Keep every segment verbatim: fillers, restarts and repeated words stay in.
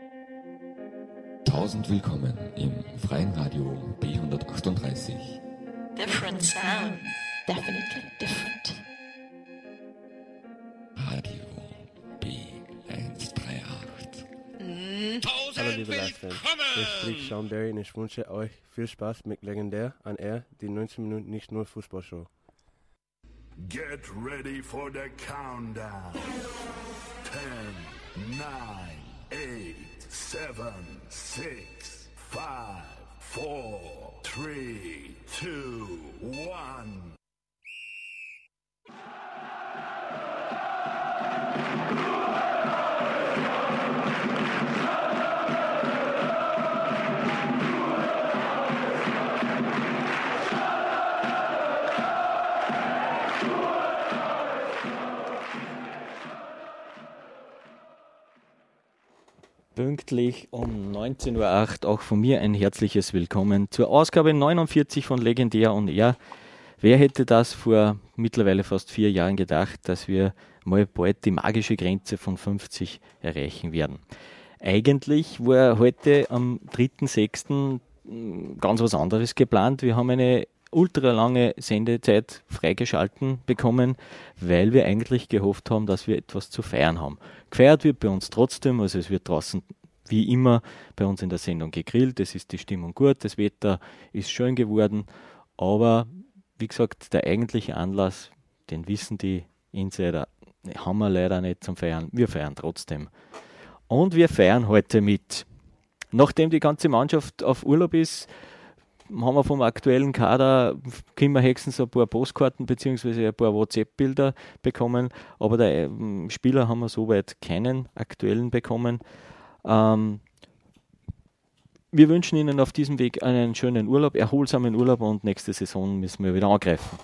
Tausend willkommen im freien Radio B hundertachtunddreißig. Different sound. Definitely different. Radio B hundertachtunddreißig. Mm. Hallo liebe Last-Fans, hier spricht Sean Berry und ich wünsche euch viel Spaß mit Legendär an Air, die neunzehn Minuten nicht nur Fußballshow. Get ready for the countdown. ten, nine, eight, seven, six, five, four, three, two, one. Pünktlich um neunzehn Uhr acht auch von mir ein herzliches Willkommen zur Ausgabe neunundvierzig von Legendär on Air. Wer hätte das vor mittlerweile fast vier Jahren gedacht, dass wir mal bald die magische Grenze von fünfzig erreichen werden? Eigentlich war heute am dritten sechsten ganz was anderes geplant. Wir haben eine ultra lange Sendezeit freigeschalten bekommen, weil wir eigentlich gehofft haben, dass wir etwas zu feiern haben. Gefeiert wird bei uns trotzdem, also es wird draußen wie immer bei uns in der Sendung gegrillt, es ist die Stimmung gut, das Wetter ist schön geworden, aber wie gesagt, der eigentliche Anlass, den wissen die Insider, haben wir leider nicht zum Feiern, wir feiern trotzdem. Und wir feiern heute mit. Nachdem die ganze Mannschaft auf Urlaub ist, haben wir vom aktuellen Kader Kimmerhexen so ein paar Postkarten bzw. ein paar WhatsApp-Bilder bekommen, aber der ähm, Spieler haben wir soweit keinen aktuellen bekommen. Ähm, wir wünschen Ihnen auf diesem Weg einen schönen Urlaub, erholsamen Urlaub und nächste Saison müssen wir wieder angreifen.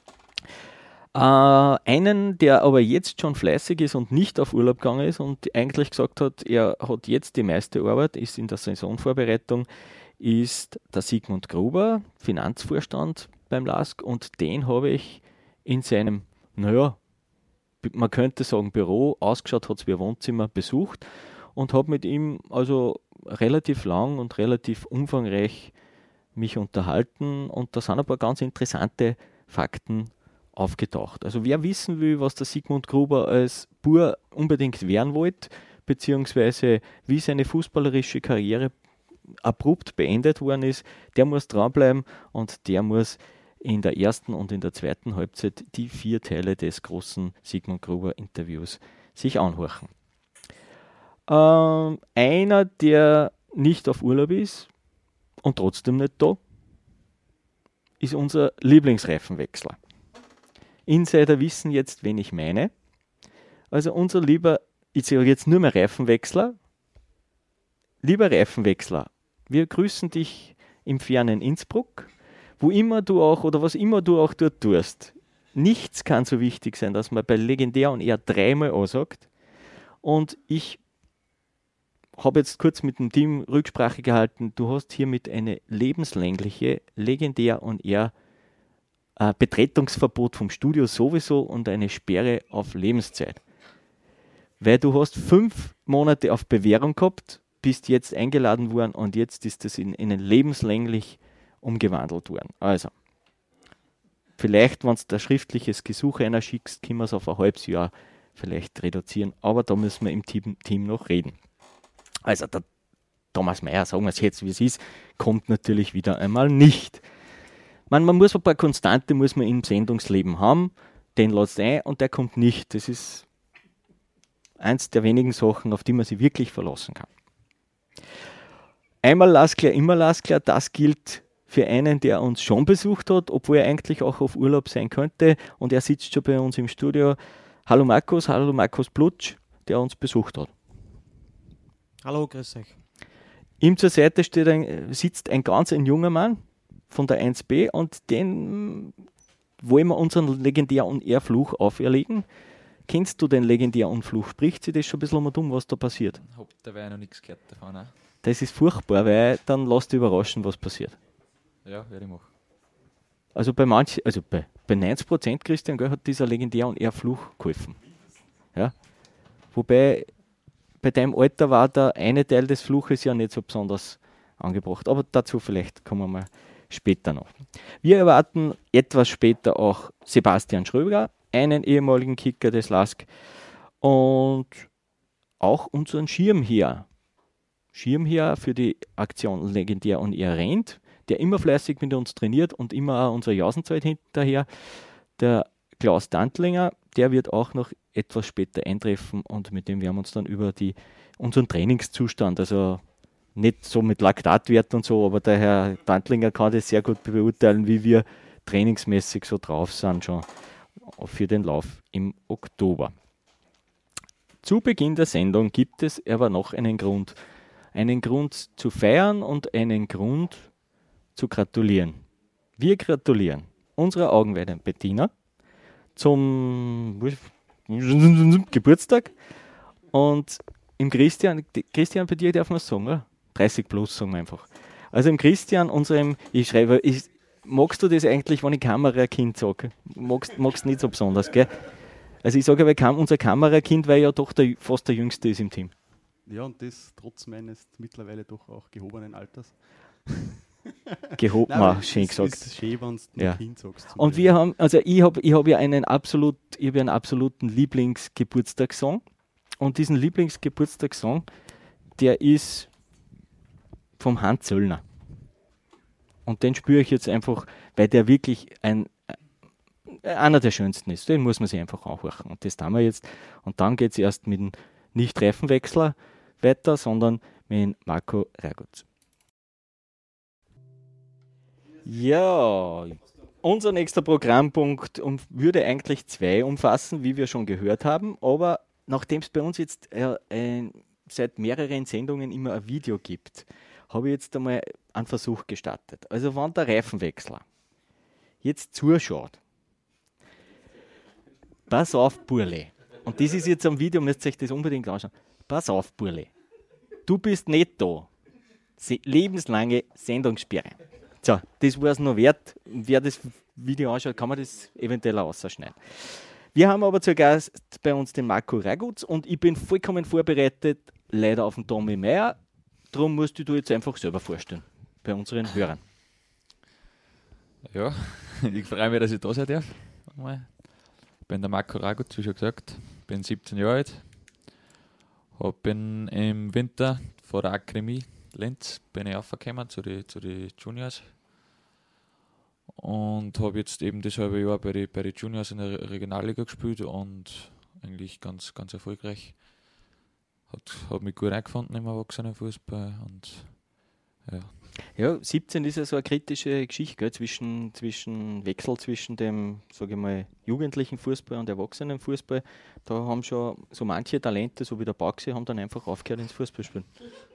Äh, einen, der aber jetzt schon fleißig ist und nicht auf Urlaub gegangen ist und eigentlich gesagt hat, er hat jetzt die meiste Arbeit, ist in der Saisonvorbereitung, ist der Sigmund Gruber, Finanzvorstand beim L A S K, und den habe ich in seinem, naja, man könnte sagen Büro, ausgeschaut hat es wie ein Wohnzimmer, besucht und habe mit ihm also relativ lang und relativ umfangreich mich unterhalten und da sind ein paar ganz interessante Fakten aufgetaucht. Also wer wissen will, was der Sigmund Gruber als Bur unbedingt werden wollte, beziehungsweise wie seine fußballerische Karriere abrupt beendet worden ist, der muss dranbleiben und der muss in der ersten und in der zweiten Halbzeit die vier Teile des großen Sigmund Gruber Interviews sich anhören. Ähm, einer, der nicht auf Urlaub ist und trotzdem nicht da, ist unser Lieblingsreifenwechsler. Insider wissen jetzt, wen ich meine. Also unser lieber, ich sage jetzt nur mehr Reifenwechsler, lieber Reifenwechsler, wir grüßen dich im fernen Innsbruck, wo immer du auch oder was immer du auch dort tust. Nichts kann so wichtig sein, dass man bei Legendär on Air dreimal ansagt. Und ich habe jetzt kurz mit dem Team Rücksprache gehalten. Du hast hiermit eine lebenslängliche Legendär on Air äh, Betretungsverbot vom Studio sowieso und eine Sperre auf Lebenszeit. Weil du hast fünf Monate auf Bewährung gehabt, bist jetzt eingeladen worden und jetzt ist das in, in ein lebenslänglich umgewandelt worden. Also, vielleicht, wenn du ein schriftliches Gesuch einer schickst, können wir es auf ein halbes Jahr vielleicht reduzieren, aber da müssen wir im Team, Team noch reden. Also, der Thomas Meyer, sagen wir es jetzt, wie es ist, kommt natürlich wieder einmal nicht. Man, man muss ein paar Konstante muss man im Sendungsleben haben, den lässt ein und der kommt nicht. Das ist eins der wenigen Sachen, auf die man sich wirklich verlassen kann. Einmal Laskler, immer Laskler, das gilt für einen, der uns schon besucht hat, obwohl er eigentlich auch auf Urlaub sein könnte und er sitzt schon bei uns im Studio. Hallo Markus, hallo Markus Plutsch, der uns besucht hat. Hallo, grüß euch. Ihm zur Seite steht ein, sitzt ein ganz ein junger Mann von der eins B und den wollen wir unseren Legendär- und Air-Fluch auferlegen. Kennst du den Legendär- und Fluch? Spricht sich das schon ein bisschen um, was da passiert? Ich habe dabei noch nichts gehört davon. Auch. Das ist furchtbar, weil dann lass dich überraschen, was passiert. Ja, werde ich machen. Also bei manchen, also bei, bei neunzig Prozent, Christian, gell, hat dieser Legendär- und Air-Fluch geholfen. Ja? Wobei bei deinem Alter war der eine Teil des Fluches ja nicht so besonders angebracht. Aber dazu vielleicht kommen wir mal später noch. Wir erwarten etwas später auch Sebastian Schröger, einen ehemaligen Kicker des L A S K und auch unseren Schirmherr. Schirmherr für die Aktion Legendär und er rennt, der immer fleißig mit uns trainiert und immer auch unsere Jausenzeit hinterher. Der Klaus Dantlinger, der wird auch noch etwas später eintreffen und mit dem werden wir uns dann über die, unseren Trainingszustand, also nicht so mit Laktatwert und so, aber der Herr Dantlinger kann das sehr gut beurteilen, wie wir trainingsmäßig so drauf sind schon für den Lauf im Oktober. Zu Beginn der Sendung gibt es aber noch einen Grund. Einen Grund zu feiern und einen Grund zu gratulieren. Wir gratulieren unserer Augenweide Bettina zum Geburtstag und im Christian, Christian, bei dir darf man es sagen, oder? dreißig plus sagen wir einfach. Also im Christian, unserem, ich schreibe, ich, magst du das eigentlich, wenn ich Kamerakind sage? Magst du nicht so besonders, gell? Also ich sage aber, unser Kamerakind, weil ja doch der, fast der Jüngste ist im Team. Ja, und das trotz meines mittlerweile doch auch gehobenen Alters. Gehoben, Nein, schön ist, gesagt. Ist schön, wenn du ja. Kind sagst. Und wir haben, also ich habe ich hab ja einen absolut, ich habe einen absoluten Lieblingsgeburtstagssong. Und diesen Lieblingsgeburtstagssong, der ist vom Hans Zöllner. Und den spüre ich jetzt einfach, weil der wirklich ein einer der schönsten ist. Den muss man sich einfach anhören. Und das tun wir jetzt. Und dann geht es erst mit dem Nicht-Reifenwechsler weiter, sondern mit Marco Raguz. Ja, unser nächster Programmpunkt um, würde eigentlich zwei umfassen, wie wir schon gehört haben. Aber nachdem es bei uns jetzt äh, ein, seit mehreren Sendungen immer ein Video gibt, habe ich jetzt einmal einen Versuch gestartet. Also wenn der Reifenwechsler jetzt zuschaut, pass auf, Burle. Und das ist jetzt am Video, müsst ihr euch das unbedingt anschauen. Pass auf, Burle. Du bist nicht da. Se- lebenslange Sendungssperre. So, das war es noch wert. Wer das Video anschaut, kann man das eventuell auch ausschneiden. Wir haben aber zu Gast bei uns den Marco Raguz und ich bin vollkommen vorbereitet, leider auf den Tommy Meyer. Darum musst du dir jetzt einfach selber vorstellen, bei unseren Hörern. Ja, ich freue mich, dass ich da sein darf. Ich bin der Marco Raguz, wie schon gesagt, bin siebzehn Jahre alt, hab, bin im Winter vor der Akademie Lenz bin ich aufgekommen zu den zu die Juniors und habe jetzt eben das halbe Jahr bei den bei die Juniors in der Regionalliga gespielt und eigentlich ganz, ganz erfolgreich. Hat, hat mich gut eingefunden im Erwachsenenfußball und ja. Ja, siebzehn ist ja so eine kritische Geschichte, gell, zwischen, zwischen Wechsel zwischen dem, sage ich mal, jugendlichen Fußball und Erwachsenenfußball. Da haben schon so manche Talente, so wie der Baxi, haben dann einfach aufgehört ins Fußballspielen.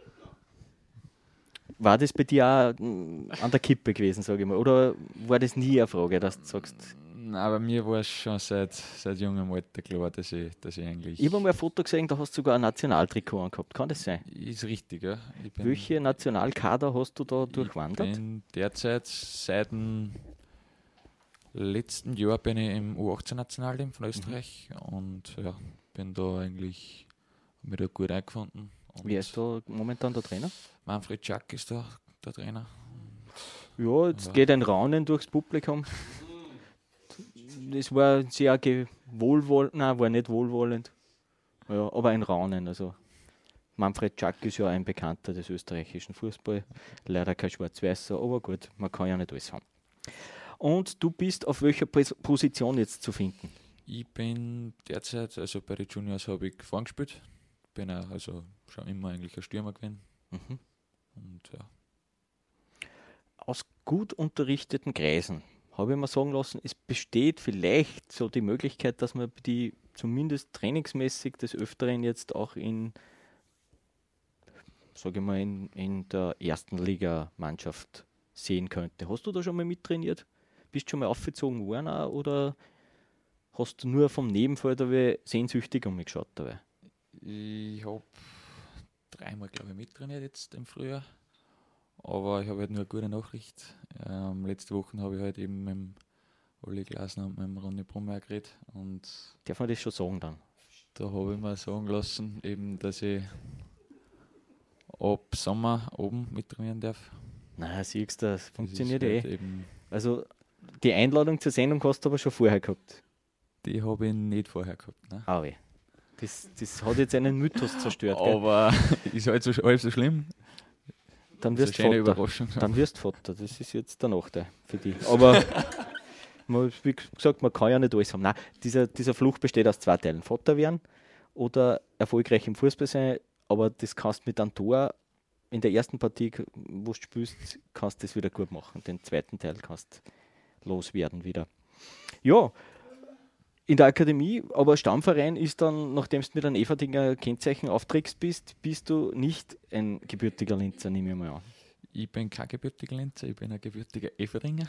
War das bei dir auch mm, an der Kippe gewesen, sage ich mal? Oder war das nie eine Frage, dass du sagst? Nein, bei mir war es schon seit, seit jungem Alter klar, dass ich, dass ich eigentlich... Ich habe mal ein Foto gesehen, da hast du sogar ein Nationaltrikot angehabt. Kann das sein? Ist richtig, ja. Ich bin, Welche Nationalkader hast du da durchwandert? Ich bin derzeit seit dem letzten Jahr bin ich im U achtzehn Nationalteam von Österreich mhm. und ja, bin da eigentlich mir da gut eingefunden. Und wer ist da momentan der Trainer? Manfred Schack ist da der Trainer. Ja, jetzt ja. geht ein Raunen durchs Publikum. Das war sehr wohlwollend, nein, war nicht wohlwollend, ja, aber ein Raunen. Also Manfred Schack ist ja ein Bekannter des österreichischen Fußballs, leider kein Schwarz-Weißer, aber gut, man kann ja nicht alles haben. Und du bist auf welcher Position jetzt zu finden? Ich bin derzeit, also bei den Juniors habe ich vorn gespielt, bin auch also schon immer eigentlich ein Stürmer gewesen. Mhm. Und ja. Aus gut unterrichteten Kreisen habe ich mir sagen lassen, es besteht vielleicht so die Möglichkeit, dass man die zumindest trainingsmäßig des Öfteren jetzt auch in, sage ich mal, in, in der ersten Liga-Mannschaft sehen könnte. Hast du da schon mal mittrainiert? Bist du schon mal aufgezogen worden auch, oder hast du nur vom Nebenfeld sehnsüchtig umgeschaut dabei? Ich habe dreimal, glaube ich, mittrainiert jetzt im Frühjahr. Aber ich habe halt nur eine gute Nachricht. Ähm, letzte Woche habe ich halt eben mit dem Olli Glasner und mit dem Ronny Brummer geredet. Und darf man das schon sagen dann? Da habe ich mir sagen lassen, eben, dass ich ab Sommer oben mittrainieren darf. Na, siehst du, das Das funktioniert ist eh. halt eben, Also die Einladung zur Sendung hast du aber schon vorher gehabt. die habe ich nicht vorher gehabt. Ne? Ah, weh. Das, das hat jetzt einen Mythos zerstört. Gell? Aber ist halt so, halb so schlimm. Dann Das wirst ist eine schöne Vater. Überraschung. Dann wirst du Vater. Das ist jetzt der Nachteil für dich. Aber man, wie gesagt, man kann ja nicht alles haben. Nein, dieser, dieser Fluch besteht aus zwei Teilen. Vater werden oder erfolgreich im Fußball sein. Aber das kannst du mit einem Tor in der ersten Partie, wo du spielst, kannst du das wieder gut machen. Den zweiten Teil kannst du loswerden wieder. Ja, in der Akademie, aber Stammverein ist dann, nachdem du mit einem Everdinger Kennzeichen aufträgst bist, bist du nicht ein gebürtiger Linzer, nehme ich mal an. Ich bin kein gebürtiger Linzer, ich bin ein gebürtiger Everinger.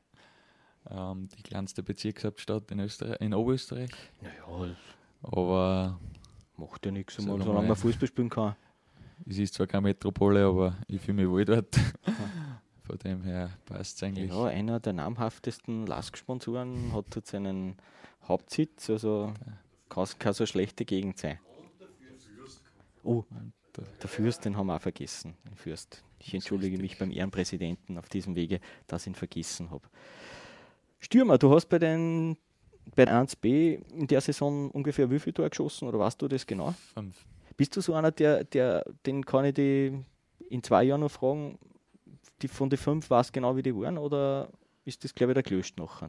ähm, die kleinste Bezirkshauptstadt in, Österreich, in Oberösterreich. Naja, Aber macht ja nichts, Sagen mal, wir solange mal. man Fußball spielen kann. es ist zwar keine Metropole, aber ich fühle mich wohl dort. Von dem her passt es eigentlich. Ja, einer der namhaftesten Lask-Sponsoren hat dort seinen Hauptsitz, also kann es keine so schlechte Gegend sein. Oh, der Fürst, den haben wir auch vergessen. Den Fürst. Ich entschuldige mich beim Ehrenpräsidenten auf diesem Wege, dass ich ihn vergessen habe. Stürmer, du hast bei den bei eins B in der Saison ungefähr wie viel Tore geschossen oder weißt du das genau? Fünf. Bist du so einer, der, der den kann ich die in zwei Jahren noch fragen, die von den fünf weiß genau, wie die waren, oder ist das, glaube ich, der gelöscht nachher?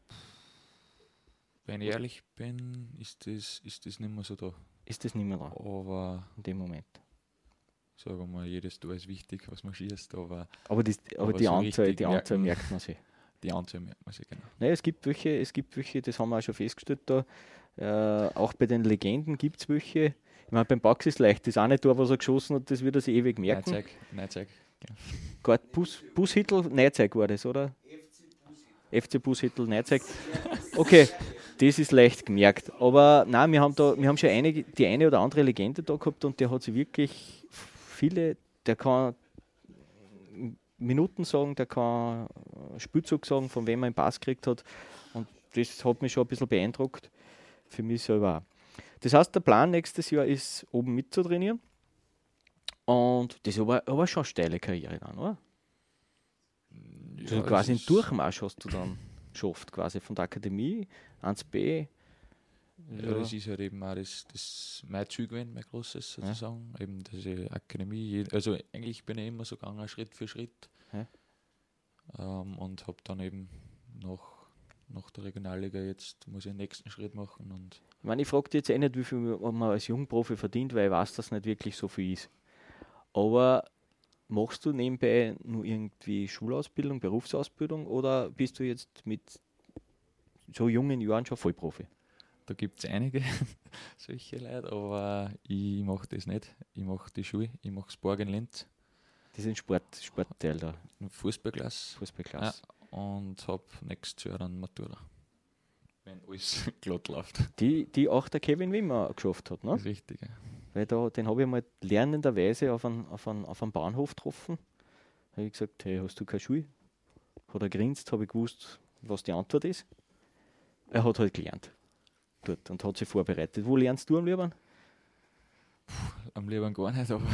Wenn ich ehrlich bin, ist das, ist das nicht mehr so da. Ist das nicht mehr da Aber in dem Moment? sagen wir mal, jedes Tor ist wichtig, was man schießt, aber Aber, das, aber, Aber die, so Anzahl, richtig die Anzahl merken- merkt man sich. die Anzahl merkt man sich genau. Naja, es gibt welche, es gibt welche, das haben wir auch schon festgestellt da. Äh, auch bei den Legenden gibt es welche. Ich meine, beim Bax ist leicht, das eine Tor, was er geschossen hat, das wird er sich ewig merken. Neizeig, Neizeig. Gott, Bus, Bushittel, Neizeig war das, oder? F C Bushittel, Neizeig. Okay, das ist leicht gemerkt. Aber nein, wir haben da, wir haben schon einige, die eine oder andere Legende da gehabt und der hat sich wirklich viele, der kann Minuten sagen, der kann Spielzug sagen, von wem er einen Pass gekriegt hat. Und das hat mich schon ein bisschen beeindruckt. Für mich selber auch. Das heißt, der Plan nächstes Jahr ist, oben mitzutrainieren. Und das ist aber, aber schon eine steile Karriere dann, oder? Also Ja, quasi es einen ist- Durchmarsch hast du dann geschafft, quasi von der Akademie, eins B. Ja, das ist halt eben auch das, das mein Ziel gewesen, mein großes sozusagen. Eben diese Akademie. je- Also eigentlich bin ich immer so gegangen, Schritt für Schritt. Ja. Ähm, und habe dann eben nach, nach der Regionalliga jetzt muss ich den nächsten Schritt machen. Und Ich meine, ich frage dich jetzt eh nicht, wie viel man als Jungprofi verdient, weil ich weiß, dass nicht wirklich so viel ist. Aber machst du nebenbei nur irgendwie Schulausbildung, Berufsausbildung oder bist du jetzt mit so jungen Jahren schon Vollprofi? da gibt es einige solche Leute, aber ich mache das nicht. Ich mache die Schule, ich mache Sport in Linz, Das ist ein Sport, Sportteil da, Fußballklasse. Fußballklasse. Ja, und habe nächstes Jahr dann Matura. Wenn alles glatt läuft. Die, die auch der Kevin Wimmer geschafft hat, ne? Das ist richtig. Ja. Weil da, den habe ich mal lernenderweise auf einem auf einen, auf einen Bahnhof getroffen. Da habe ich gesagt, hey, hast du keine Schule? Hat er grinst, habe ich gewusst, was die Antwort ist. Er hat halt gelernt dort und hat sich vorbereitet. Wo lernst du am liebsten? Am liebsten gar nicht, aber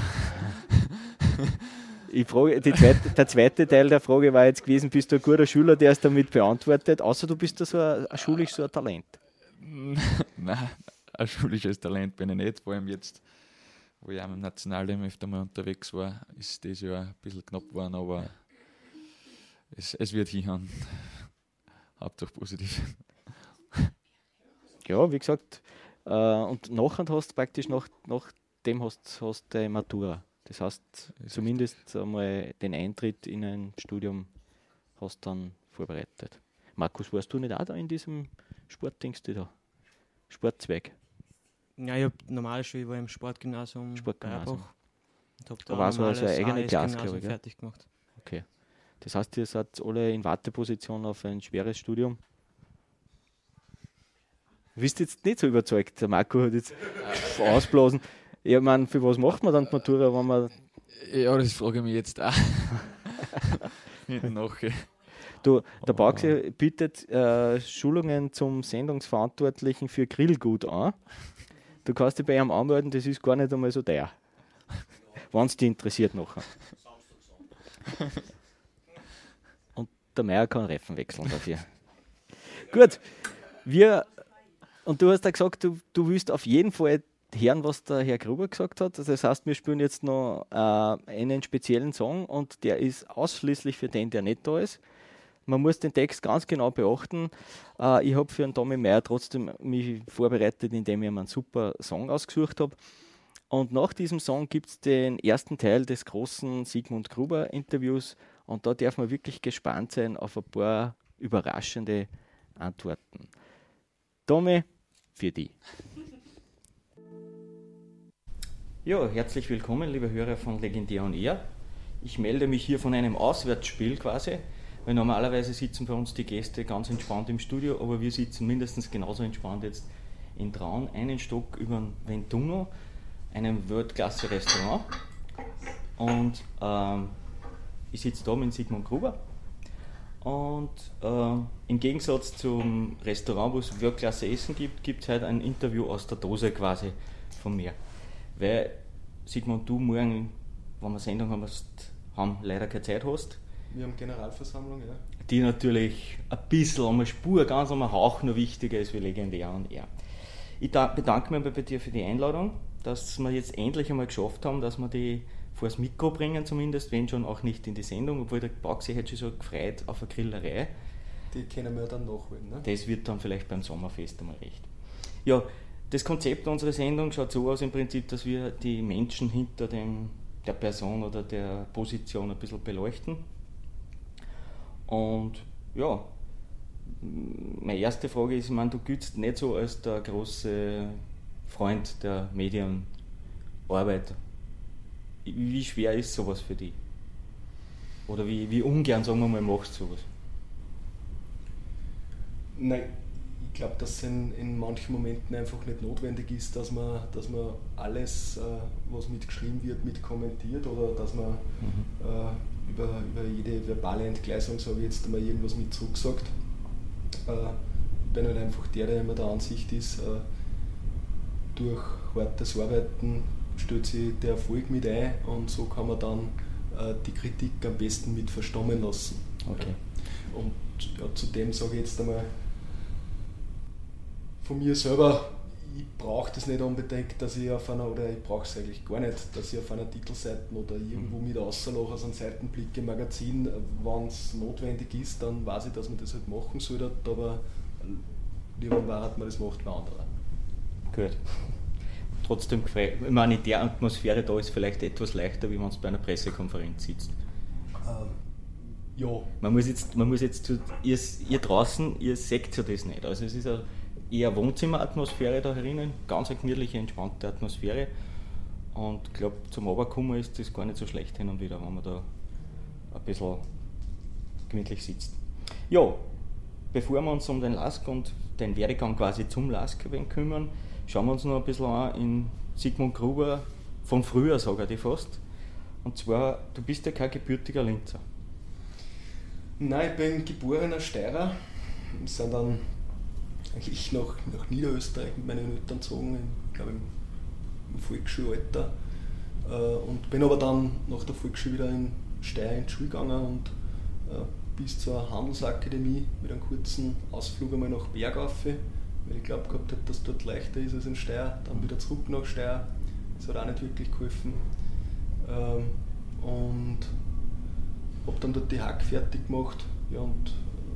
Ich frage, die zweite, der zweite Teil der Frage war jetzt gewesen, bist du ein guter Schüler, der es damit beantwortet, außer du bist da so ein, ein schulisch so ein Talent. nein, ein schulisches Talent bin ich nicht. Vor allem jetzt, wo ich auch im Nationalteam öfter mal unterwegs war, ist das ja ein bisschen knapp geworden, aber es, es wird hinhauen. Hauptsache positiv. Ja, wie gesagt, äh, und nachher hast du praktisch nach, nach dem hast du die Matura. Das heißt, zumindest einmal den Eintritt in ein Studium hast du dann vorbereitet. Markus, warst du nicht auch da in diesem Sportdings da? Sportzweig? Ja, ich habe normal schon, ich war im Sportgymnasium, Sportgymnasium. Beierbach und habe da Aber also normales eine eigene A S Klasse, Gymnasium glaube ich, gell? fertig gemacht. Okay. Das heißt, ihr seid alle in Warteposition auf ein schweres Studium. Du bist jetzt nicht so überzeugt. Der Marco hat jetzt ausblasen. Ich meine, für was macht man dann die Matura, wenn man. Ja, das frage ich mich jetzt auch. Nachher. Du, der Baxi bietet äh, Schulungen zum Sendungsverantwortlichen für Grillgut an. Du kannst dich bei ihm anmelden, das ist gar nicht einmal so teuer. Wenn es dich interessiert nachher. Und der Meier kann Reifen wechseln dafür. Gut, wir, und du hast ja gesagt, du, du willst auf jeden Fall hören, was der Herr Gruber gesagt hat. Das heißt, wir spielen jetzt noch äh, einen speziellen Song und der ist ausschließlich für den, der nicht da ist. Man muss den Text ganz genau beachten. Äh, ich habe für den Tommy Meier trotzdem mich vorbereitet, indem ich ihm einen super Song ausgesucht habe. Und nach diesem Song gibt es den ersten Teil des großen Sigmund Gruber Interviews und da darf man wirklich gespannt sein auf ein paar überraschende Antworten. Tommy, für dich. Ja, herzlich willkommen, liebe Hörer von Legendär on Air. Ich melde mich hier von einem Auswärtsspiel quasi, weil normalerweise sitzen bei uns die Gäste ganz entspannt im Studio, aber wir sitzen mindestens genauso entspannt jetzt in Traun, einen Stock über den Ventuno, einem Weltklasse-Restaurant. Und ähm, ich sitze da mit Sigmund Gruber. Und äh, im Gegensatz zum Restaurant, wo es Weltklasse-Essen gibt, gibt es heute ein Interview aus der Dose quasi von mir. Weil, Sigmund, du morgen, wenn wir Sendung haben, hast, haben leider keine Zeit hast. Wir haben Generalversammlung, ja. Die natürlich ein bisschen um eine Spur, ganz um einen Hauch noch wichtiger ist wie Legendär on Air. Ich da, bedanke mich bei dir für die Einladung, dass wir jetzt endlich einmal geschafft haben, dass wir die vor das Mikro bringen zumindest, wenn schon auch nicht in die Sendung, obwohl der Bauch sich hat schon so gefreut auf eine Grillerei. Die können wir dann nachholen, ne? Das wird dann vielleicht beim Sommerfest einmal recht. Ja, das Konzept unserer Sendung schaut so aus im Prinzip, dass wir die Menschen hinter dem, der Person oder der Position ein bisschen beleuchten. Und ja, meine erste Frage ist, ich meine, du giltst nicht so als der große Freund der Medienarbeit. Wie schwer ist sowas für dich? Oder wie, wie ungern, sagen wir mal, machst du sowas? Nein, ich glaube, dass es in, in manchen Momenten einfach nicht notwendig ist, dass man, dass man alles, äh, was mitgeschrieben wird, mit kommentiert oder dass man mhm. äh, über, über jede verbale Entgleisung, sage ich jetzt einmal, irgendwas mit zurücksagt. Äh, ich bin halt einfach der, der immer der Ansicht ist, äh, durch hartes Arbeiten stellt sich der Erfolg mit ein und so kann man dann äh, die Kritik am besten mit verstummen lassen. Okay. Und ja, zudem sage ich jetzt einmal von mir selber, ich brauche das nicht unbedingt, dass ich auf einer, oder ich brauche es eigentlich gar nicht, dass ich auf einer Titelseite oder irgendwo mit außerlache aus einem Seitenblick im Magazin, wenn es notwendig ist, dann weiß ich, dass man das halt machen sollte, aber lieber war, hat man das macht, wer andere. Gut. Trotzdem gefreut. Ich meine, in der Atmosphäre da ist vielleicht etwas leichter, wie man es bei einer Pressekonferenz sitzt. Ähm, ja. Man muss jetzt, man muss jetzt zu, ihr, ihr draußen, ihr seht ja das nicht. Also es ist eine eher Wohnzimmeratmosphäre da herinnen, ganz eine gemütliche, entspannte Atmosphäre. Und ich glaube, zum Runterkommen ist das gar nicht so schlecht hin und wieder, wenn man da ein bisschen gemütlich sitzt. Ja, bevor wir uns um den Lask und den Werdegang quasi zum Lask kümmern, schauen wir uns noch ein bisschen an in Sigmund Gruber von früher, sage ich fast. Und zwar, du bist ja kein gebürtiger Linzer. Nein, ich bin geborener Steirer. Wir sind dann eigentlich nach, nach Niederösterreich mit meinen Eltern gezogen, ich glaube im, im Volksschulalter. Und bin aber dann nach der Volksschule wieder in Steyr in die Schule gegangen und bis zur Handelsakademie mit einem kurzen Ausflug einmal nach Bergauf, weil ich glaube gehabt habe, dass es dort leichter ist als in Steyr. Dann wieder zurück nach Steyr, das hat auch nicht wirklich geholfen. Und habe dann dort die Hack fertig gemacht. Ja, und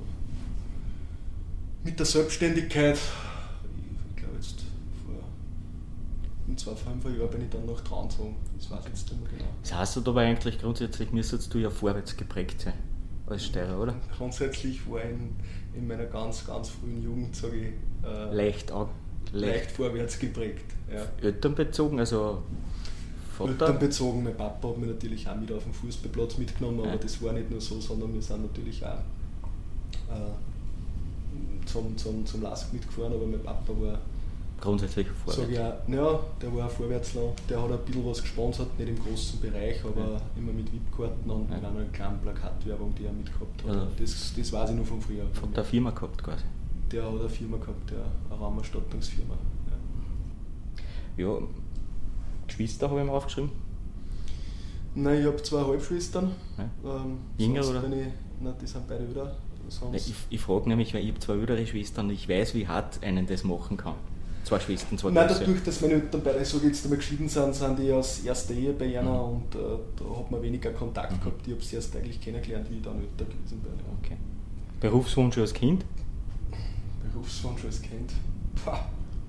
mit der Selbstständigkeit, ich glaube jetzt vor in zwei, fünf Jahren bin ich dann nach Traun gezogen. Das weiß ich jetzt nicht mehr genau. Das heißt du dabei eigentlich grundsätzlich, müsstest du ja vorwärts geprägt sein als Steirer, oder? Grundsätzlich war ich in, in meiner ganz, ganz frühen Jugend, sage ich, äh, leicht, an, leicht, leicht vorwärts geprägt. Ja. Elternbezogen, also Vater? Elternbezogen, mein Papa hat mich natürlich auch mit auf den Fußballplatz mitgenommen, ja. Aber das war nicht nur so, sondern wir sind natürlich auch äh, zum, zum, zum Lask mitgefahren, aber mein Papa war grundsätzlich vorwärts. Sag ich auch, ja, der war Vorwärtsler, der hat ein bisschen was gesponsert, nicht im großen Bereich, aber ja. immer mit V I P-Karten und ja. mit einer kleinen Plakatwerbung, die er mitgehabt hat. Also das, das weiß ich noch von früher. Hat der Firma gehabt quasi? Der hat eine Firma gehabt, der, eine Raumausstattungsfirma. Ja. Ja, Geschwister habe ich mir aufgeschrieben. Nein, ich habe zwei Halbschwestern. Ja. Ähm, Jünger sonst oder? bin ich, nein, die sind beide älter. Sonst- Nein, ich ich frage nämlich, weil ich habe zwei ältere Schwestern und ich weiß, wie hart einen das machen kann. Zwei Schwestern, zwei Nein, große. dadurch, dass meine Eltern beide, so jetzt einmal geschieden sind, sind die aus erster Ehe bei einer Mhm. und äh, da hat man weniger Kontakt Mhm. gehabt. Ich habe sie erst eigentlich kennengelernt, wie ich dann älter gewesen bin. Ja. Okay. Berufswunsch als Kind? Berufswunsch als Kind. Pah.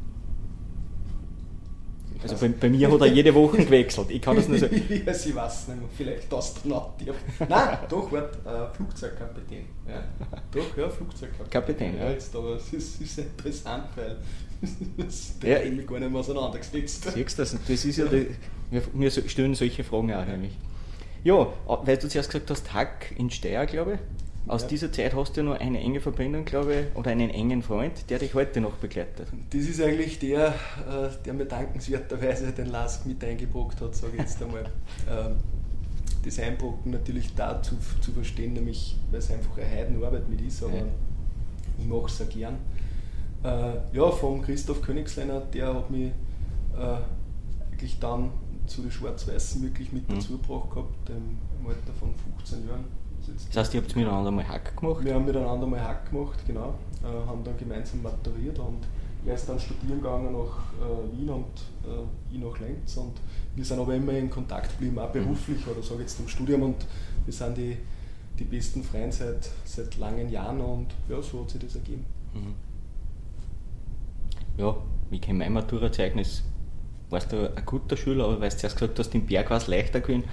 Also bei, bei mir hat er jede Woche gewechselt. Ich kann das nicht sagen. Ja, sie weiß nicht mehr. Vielleicht Astronaut. Ja. Nein, doch, warte, äh, Flugzeugkapitän. Ja. Doch, ja, Flugzeugkapitän. Kapitän, ja. Ja, jetzt, aber es ist, ist interessant, weil das Ja, habe ich mich gar nicht mehr auseinandergesetzt. Siehst du das? Das ist ja die, wir, wir stellen solche Fragen auch nämlich. Ja, weil du zuerst gesagt hast, Hack in Steyr, glaube ich. Aus Ja. dieser Zeit hast du ja noch eine enge Verbindung, glaube ich, oder einen engen Freund, der dich heute noch begleitet. Das ist eigentlich der, äh, der mir dankenswerterweise den Lask mit eingebrockt hat, sage ich jetzt einmal. ähm, das Einbrocken natürlich dazu zu verstehen, nämlich weil es einfach eine Heidenarbeit mit ist, aber Ja. ich mache es auch gern. Äh, ja, vom Christoph Königsleiner, der hat mich äh, eigentlich dann zu den Schwarz-Weißen wirklich mit Mhm. dazu gebracht gehabt, im, im Alter von fünfzehn Jahren. Also jetzt- Das heißt, ihr habt miteinander mal Hack gemacht? wir haben miteinander mal Hack gemacht, genau. Äh, haben dann gemeinsam maturiert und er ist dann studieren gegangen nach äh, Wien und äh, ich nach Lenz. Und wir sind aber immer in Kontakt geblieben, auch beruflich oder sage jetzt im Studium. Und wir sind die, die besten Freunde seit, seit langen Jahren und ja, so hat sich das ergeben. Mhm. Ja, ich kenne mein Maturazeugnis. Warst du ein guter Schüler, aber weil du zuerst gesagt hast, im Berg war es leichter gewesen.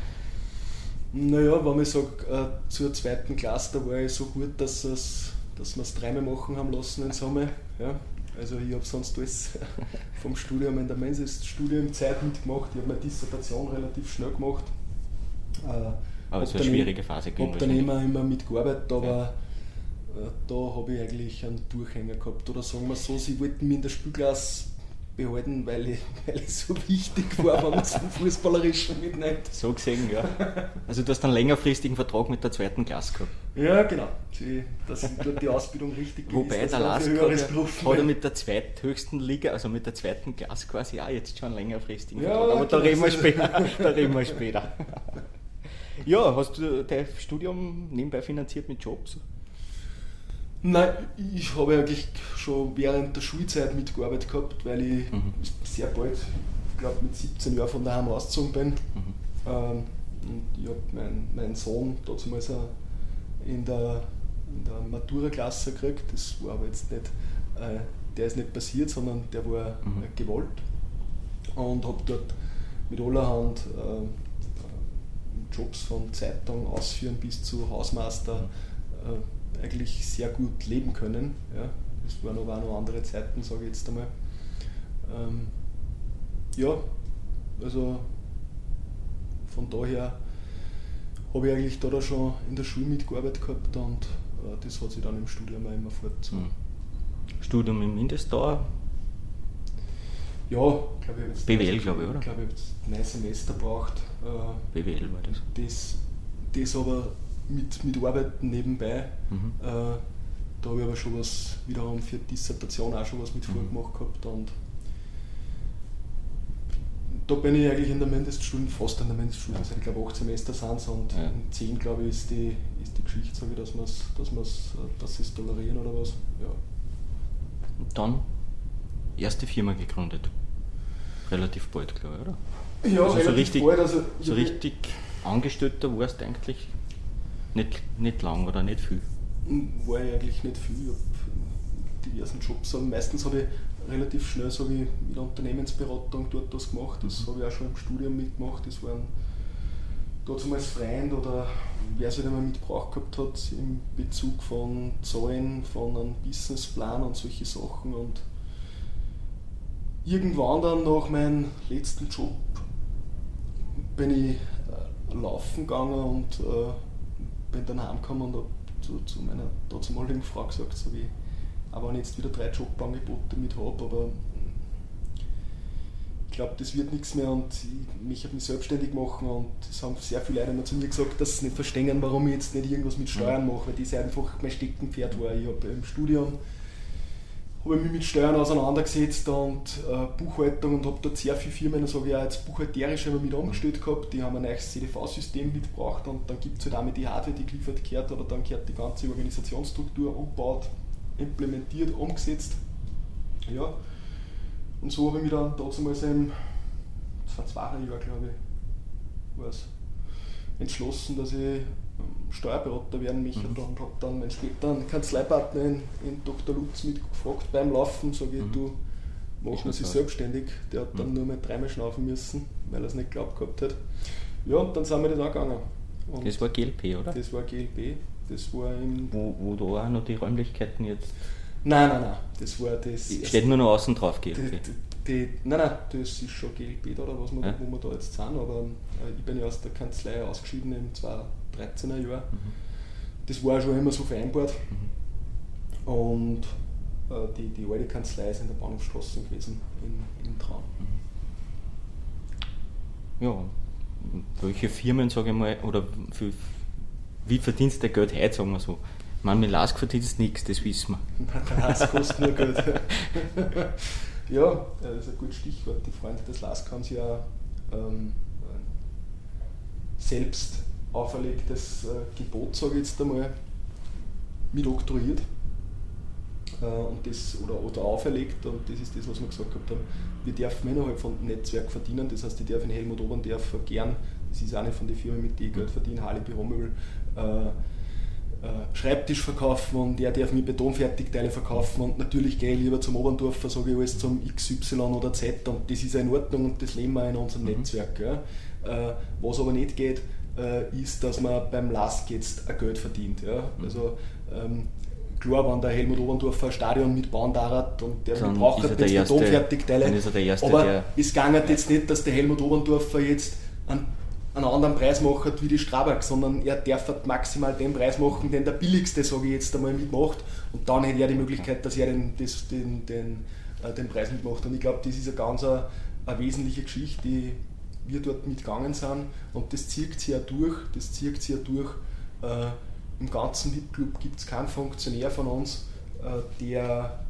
Naja, wenn ich sage, äh, zur zweiten Klasse, da war ich so gut, dass, es, dass wir es dreimal machen haben lassen in Summe. Ja. Also ich habe sonst alles vom Studium in der Mensa-Studiumzeit mitgemacht. Ich habe meine Dissertation relativ schnell gemacht. Äh, Aber es war hab eine dann schwierige Phase Ich gewesen. habe dann wahrscheinlich. immer, immer mitgearbeitet, aber äh, da habe ich eigentlich einen Durchhänger gehabt. Oder sagen wir so, sie wollten mich in der Spielklasse behalten, weil ich, weil ich so wichtig war, wenn man es vom Fußballerischen mitnimmt. So gesehen, ja. Also du hast einen längerfristigen Vertrag mit der zweiten Klasse gehabt. Ja, genau. Sie, dass ich dort die Ausbildung richtig Wobei genießt, der dass Lask ich hat, für höheres ja- Beruf hat er bin. mit der zweithöchsten Liga, also mit der zweiten Klasse quasi auch jetzt schon einen längerfristigen Ja, Vertrag. Aber da genau. reden wir später. Da reden wir später. Ja, hast du dein Studium nebenbei finanziert mit Jobs? Nein, ich habe eigentlich schon während der Schulzeit mitgearbeitet gehabt, weil ich Mhm. sehr bald, ich glaube mit siebzehn Jahren von daheim ausgezogen bin. Mhm. Ähm, und ich habe meinen mein Sohn damals auch in der, in der Matura-Klasse gekriegt. Das war aber jetzt nicht, äh, der ist nicht passiert, sondern der war Mhm. äh, gewollt. Und habe dort mit allerhand äh, Jobs von Zeitung ausführen bis zu Hausmeister äh, eigentlich sehr gut leben können. Ja. Das waren aber auch noch andere Zeiten, sage ich jetzt einmal. Ähm, ja, also von daher habe ich eigentlich da, da schon in der Schule mitgearbeitet gehabt und äh, das hat sich dann im Studium auch immer fortgezogen. Mhm. Studium im Mindestdauer? Ja, glaube ich, habe jetzt B W L, glaube ich, oder? Ich glaube, ich habe jetzt neun Semester gebraucht. Äh, B W L war das. das, das aber mit, mit Arbeiten nebenbei. Mhm. Äh, da habe ich aber schon was wiederum für die Dissertation auch schon was mit Mhm. vorgemacht gehabt. Und da bin ich eigentlich in der Mindeststudium, fast in der Mindeststudium, also ich glaube acht Semester sind es und Ja. in zehn glaube ich ist die, ist die Geschichte so, wie dass, wir's, dass, wir's, äh, dass sie es tolerieren oder was. Ja. Und dann erste Firma gegründet. Relativ bald, glaube ich, oder? Ja, Also so relativ richtig- bald, also ich So hab- richtig Angestellter warst du eigentlich nicht, nicht lang oder nicht viel. war ich eigentlich nicht viel. Ich habe diversen Jobs. Aber meistens habe ich relativ schnell, sage ich, mit der Unternehmensberatung dort was gemacht. Das habe ich auch schon im Studium mitgemacht. Das waren dazu als Freund oder wer es halt einmal mitgebraucht gehabt hat im Bezug von Zahlen, von einem Businessplan und solche Sachen. Und irgendwann dann nach meinem letzten Job bin ich äh, laufen gegangen und äh, bin dann heimgekommen und habe zu, zu meiner dazumaligen Frau gesagt, so wie, auch wenn ich jetzt wieder drei Jobangebote mit habe, aber ich glaube, das wird nichts mehr und ich möchte mich selbstständig machen und es haben sehr viele Leute immer zu mir gesagt, dass sie nicht verstehen, warum ich jetzt nicht irgendwas mit Steuern mache, weil das einfach mein Steckenpferd war. Ich habe im Studium habe ich mich mit Steuern auseinandergesetzt und äh, Buchhaltung und habe dort sehr viele Firmen, sage ich auch jetzt buchhalterisch immer mit angestellt gehabt, die haben ein neues C D V-System mitgebracht und dann gibt es halt auch mit die Hardware, die geliefert gehört, oder dann gehört die ganze Organisationsstruktur umgebaut, implementiert, umgesetzt. Ja. Und so habe ich mich dann damals im zweiten Jahr, glaube ich, war's, entschlossen, dass ich Steuerberater werden möchte, mhm. und habe dann meinen späteren Kanzleipartner in, in Doktor Lutz mitgefragt beim Laufen, sage ich, mhm. du mach uns selbstständig. Der hat dann mhm. nur mal dreimal schnaufen müssen, weil er es nicht geglaubt gehabt hat. Ja, und dann sind wir das angegangen. Und das war G L P, oder? Das war G L P. Das war im wo, wo da auch noch die Räumlichkeiten jetzt... Nein, nein, nein. Das war das... Steht nur noch außen drauf, G L P. Die, die, nein, nein, das ist schon G L P da, oder was wir, ja. wo wir da jetzt sind, aber äh, ich bin ja aus der Kanzlei ausgeschieden im zweitausenddreizehner Jahr. Mhm. Das war schon immer so vereinbart. Mhm. Und äh, die, die alte Kanzlei ist in der Bahnhofstraße gewesen, in, in Traun. Mhm. Ja, welche Firmen, sage ich mal, oder für, wie verdienst du Geld heute, sagen wir so? Man, mit Lask verdienst du nichts, das wissen wir. Der Lask kostet nur Geld. Ja, das ist ein gutes Stichwort. Die Freunde des Lask haben sich ja ähm, selbst auferlegtes äh, Gebot, sage ich jetzt einmal, mit oktroyiert. Äh, und das, oder, oder auferlegt, und das ist das, was wir gesagt haben. Wir dürfen innerhalb von dem Netzwerk verdienen, das heißt, ich darf in Helmut Oberndorf gern, das ist eine von den Firmen, mit denen ich Geld verdiene, Harley Büromöbel, äh, Schreibtisch verkaufen, und er darf mir Betonfertigteile verkaufen, und natürlich gehe ich lieber zum Oberndorfer, sage ich alles zum X Y oder Z, und das ist in Ordnung und das leben wir in unserem mhm. Netzwerk. Ja. Äh, was aber nicht geht, äh, ist, dass man beim Lask jetzt ein Geld verdient. Ja. Mhm. Also ähm, klar, wenn der Helmut Oberndorfer ein Stadion mitbauen darf und der dann braucht jetzt Betonfertigteile, aber der es geht jetzt nicht, dass der Helmut Oberndorfer jetzt einen einen anderen Preis macht wie die Strabag, sondern er darf maximal den Preis machen, den der billigste, sage ich jetzt einmal, mitmacht, und dann hätte er die Möglichkeit, dass er den, das, den, den, äh, den Preis mitmacht. Und ich glaube, das ist eine ganz eine, eine wesentliche Geschichte, die wir dort mitgegangen sind, und das zieht sich ja durch, das zieht sich ja durch. Äh, im ganzen V I P-Club gibt es keinen Funktionär von uns, äh, der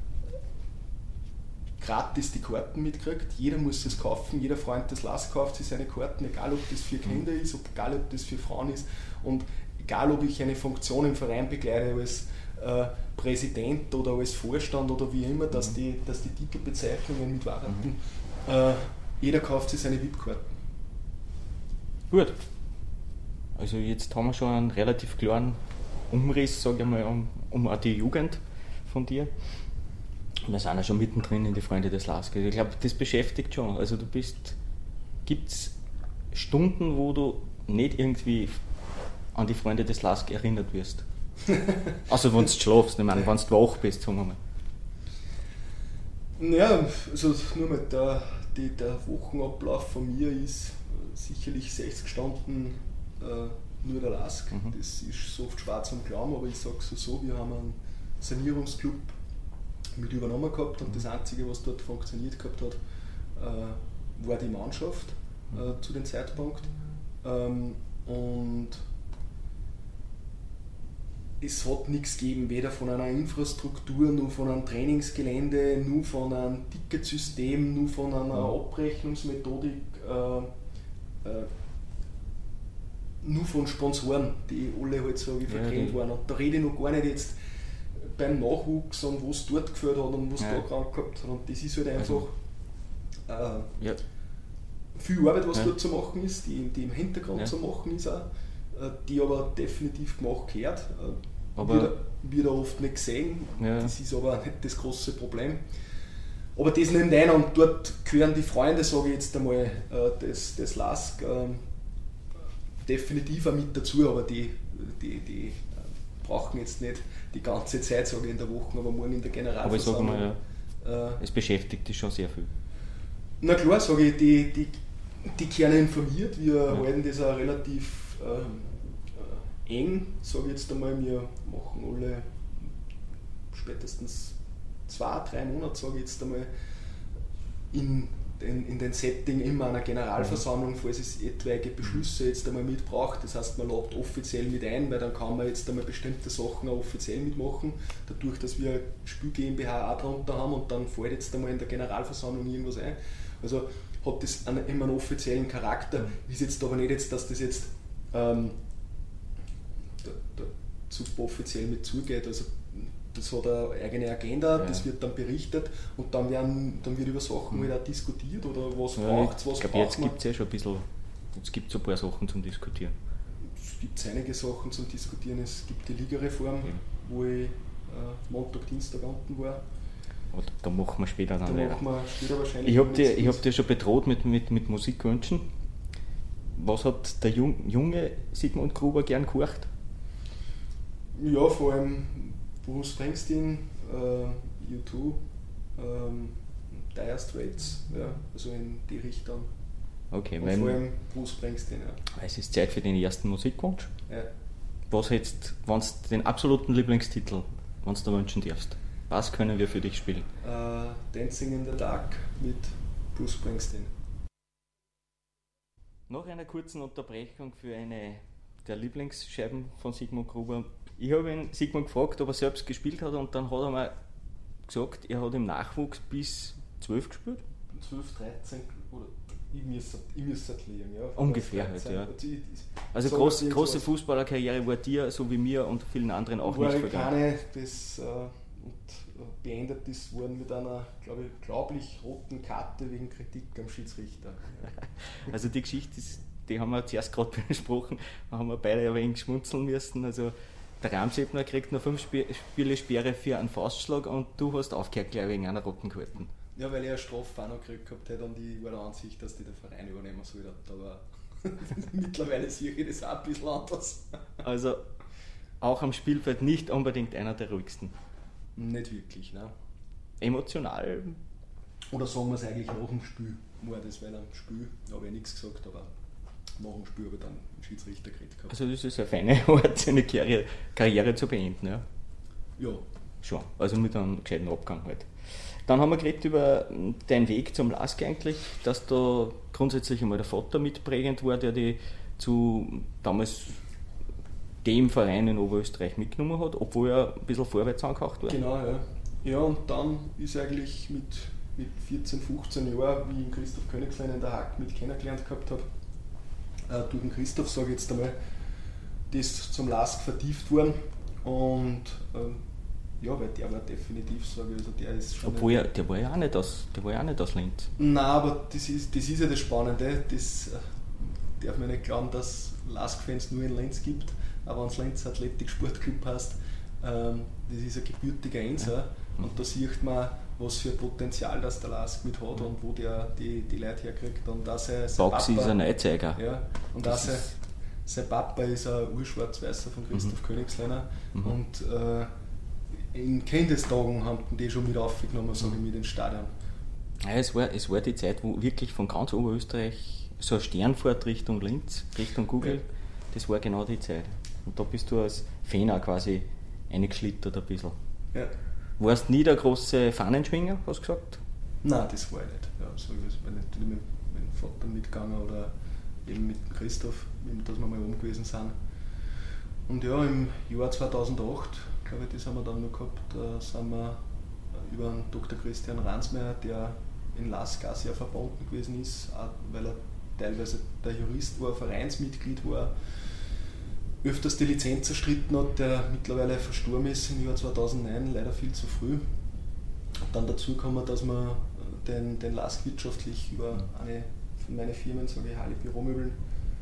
gratis die Karten mitkriegt. Jeder muss es kaufen, jeder Freund des Lask kauft sich seine Karten, egal ob das für Kinder ist, egal ob das für Frauen ist, und egal ob ich eine Funktion im Verein begleite als äh, Präsident oder als Vorstand oder wie immer, dass die, dass die Titelbezeichnungen mit Varianten, mhm. äh, jeder kauft sich seine V I P-Karten. Gut. Also jetzt haben wir schon einen relativ klaren Umriss, sage ich mal, um, um auch die Jugend von dir. Wir sind ja schon mittendrin in die Freunde des Lask. Ich glaube, das beschäftigt schon. Also du bist, gibt es Stunden, wo du nicht irgendwie an die Freunde des Lask erinnert wirst? Also wenn du schlafst, ich meine, wenn du wach bist, sagen wir mal. Ja, also nur mal der, die, der Wochenablauf von mir ist sicherlich sechzig Stunden äh, nur der Lask. Mhm. Das ist so oft schwarz am Glauben, aber ich sage es so, wir haben einen Sanierungsclub mit übernommen gehabt, und das Einzige, was dort funktioniert gehabt hat, äh, war die Mannschaft äh, zu dem Zeitpunkt. Ähm, und es hat nichts gegeben, weder von einer Infrastruktur, noch von einem Trainingsgelände, nur von einem Ticketsystem, nur von einer Abrechnungsmethodik, äh, äh, nur von Sponsoren, die alle halt so wie vergrämt waren. Und da rede ich noch gar nicht jetzt beim Nachwuchs und was dort geführt hat und was ja. da krank gehabt hat. Und das ist halt einfach also, äh, ja. viel Arbeit, was ja. dort zu machen ist, die, die im Hintergrund ja. zu machen ist auch, äh, die aber definitiv gemacht gehört. Äh, aber wird, wird oft nicht gesehen, ja. das ist aber nicht das große Problem. Aber das nimmt ein, und dort gehören die Freunde, sage ich jetzt einmal, äh, des, des Lask äh, definitiv auch mit dazu, aber die, die, die äh, brauchen jetzt nicht die ganze Zeit, sage ich, in der Woche, aber morgen in der Generalversammlung. Aber ich sage mal, ja, äh, es beschäftigt dich schon sehr viel. Na klar, sage ich, die, die, die Kerne informiert, wir ja. halten das auch relativ äh, eng, sage ich jetzt einmal, wir machen alle spätestens zwei, drei Monate, sage ich jetzt einmal, in in, in den Setting immer einer Generalversammlung, falls es etwaige Beschlüsse jetzt einmal mitbraucht. Das heißt, man lädt offiziell mit ein, weil dann kann man jetzt einmal bestimmte Sachen auch offiziell mitmachen. Dadurch, dass wir Spiel GmbH auch drunter haben und dann fällt jetzt einmal in der Generalversammlung irgendwas ein. Also hat das einen, immer einen offiziellen Charakter. Ist jetzt aber nicht jetzt, dass das jetzt ähm, da, da super offiziell mit zugeht. Also das hat eine eigene Agenda, ja. Das wird dann berichtet und dann, werden, dann wird über Sachen mhm. halt auch diskutiert oder was ja, braucht es, was ich glaub, braucht jetzt gibt es ja schon ein bisschen, jetzt gibt es ein paar Sachen zum Diskutieren. Es gibt einige Sachen zum Diskutieren. Es gibt die Ligareform, ja. wo ich äh, Montag, Dienstag unten war. Aber da machen wir später dann da machen wir später wahrscheinlich. Ich habe dir, ich hab dir schon bedroht mit, mit, mit Musikwünschen. Was hat der jung, junge Sigmund Gruber gern gehört? Ja, vor allem Bruce Springsteen, äh, U zwei, ähm, Dire Straits, ja, also in die Richtung. Okay, und wenn, vor allem Bruce Springsteen, ja. Es ist Zeit für den ersten Musikwunsch. Ja. Was jetzt, wenn du den absoluten Lieblingstitel, wenn du da wünschen darfst, was können wir für dich spielen? Uh, Dancing in the Dark mit Bruce Springsteen. Nach einer kurzen Unterbrechung für eine der Lieblingsscheiben von Sigmund Gruber. Ich habe ihn Sigmund gefragt, ob er selbst gespielt hat und dann hat er mir gesagt, er hat im Nachwuchs bis zwölf gespielt. zwölf, dreizehn oder ich müsste es liegen, ja. Ungefähr halt, ja. Also groß, große Fußballerkarriere war dir, so wie mir und vielen anderen auch nicht vergangen. Das äh, und beendet ist worden mit einer, glaube ich, glaublich roten Karte wegen Kritik am Schiedsrichter. Also die Geschichte, ist, die haben wir zuerst gerade besprochen, da haben wir beide ein wenig schmunzeln müssen. Also der Ramsebner kriegt noch fünf Spiele Sperre für einen Faustschlag und du hast aufgehört gleich wegen einer roten Karte. Ja, weil er eine Strafe auch noch gekriegt gehabt hat und ich war der Ansicht, dass die den Verein übernehmen sollte. Aber mittlerweile sehe ich das auch ein bisschen anders. Also auch am Spielfeld nicht unbedingt einer der ruhigsten. Nicht wirklich, ne? Emotional? Oder sagen wir es eigentlich nach dem Spiel? War das, weil am Spiel habe ich nichts gesagt, aber nach dem Spiel habe ich dann einen Schiedsrichter gekriegt gehabt. Also das ist eine feine Art, seine Karriere, Karriere zu beenden, ja? Ja. Schon, also mit einem gescheiten Abgang halt. Dann haben wir geredet über deinen Weg zum L A S K eigentlich, dass da grundsätzlich einmal der Vater mitprägend war, der die zu damals dem Verein in Oberösterreich mitgenommen hat, obwohl er ein bisschen vorwärts angehaucht war. Genau, ja. Ja, und dann ist eigentlich mit, mit vierzehn, fünfzehn Jahren, wie ich den Christoph Königslein in der Hack mit kennengelernt gehabt habe, äh, durch den Christoph, sage ich jetzt einmal, das zum L A S K vertieft worden. Und ähm, ja, weil der war definitiv, sage ich, also der ist schon... Obwohl, er, der war ja auch nicht aus, der war ja auch nicht aus Linz. Nein, aber das ist, das ist ja das Spannende, das äh, darf man nicht glauben, dass L A S K-Fans nur in Linz gibt, aber wenn es Linz Athletik Sportclub heißt, ähm, das ist ein gebürtiger Enser, ja. Und da sieht man, was für Potenzial das der L A S K mit hat, ja. Und wo der die, die Leute herkriegt. Und dass er, sein Baxi Papa, ist ein Neuzeiger. Ja, und dass er, sein Papa ist ein Urschwarz-Weißer von Christoph mhm. Königsleiner. Mhm. Und äh, in Kindestagen haben die schon mit aufgenommen, sage ich, mit ins Stadion. Ja, es, war, es war die Zeit, wo wirklich von ganz Oberösterreich so eine Sternfahrt Richtung Linz, Richtung Google, ja. Das war genau die Zeit. Und da bist du als Fan auch quasi eingeschlittert ein bisschen. Ja. Warst du nie der große Fahnenschwinger, hast du gesagt? Nein, das war ich nicht. Ja, so, ich bin nicht mit meinem Vater mitgegangen oder eben mit Christoph, dass wir mal oben gewesen sind. Und ja, im Jahr zweitausendacht, glaube ich, das haben wir dann noch gehabt, da sind wir über den Doktor Christian Ransmeier, der in L A S K sehr verbunden gewesen ist, auch weil er teilweise der Jurist war, Vereinsmitglied war, öfters die Lizenz erstritten hat, der mittlerweile verstorben ist im Jahr zweitausendneun, leider viel zu früh. Und dann dazu kam, dass wir den, den L A S K wirtschaftlich über eine von meinen Firmen, sage ich, Hali Büromöbeln,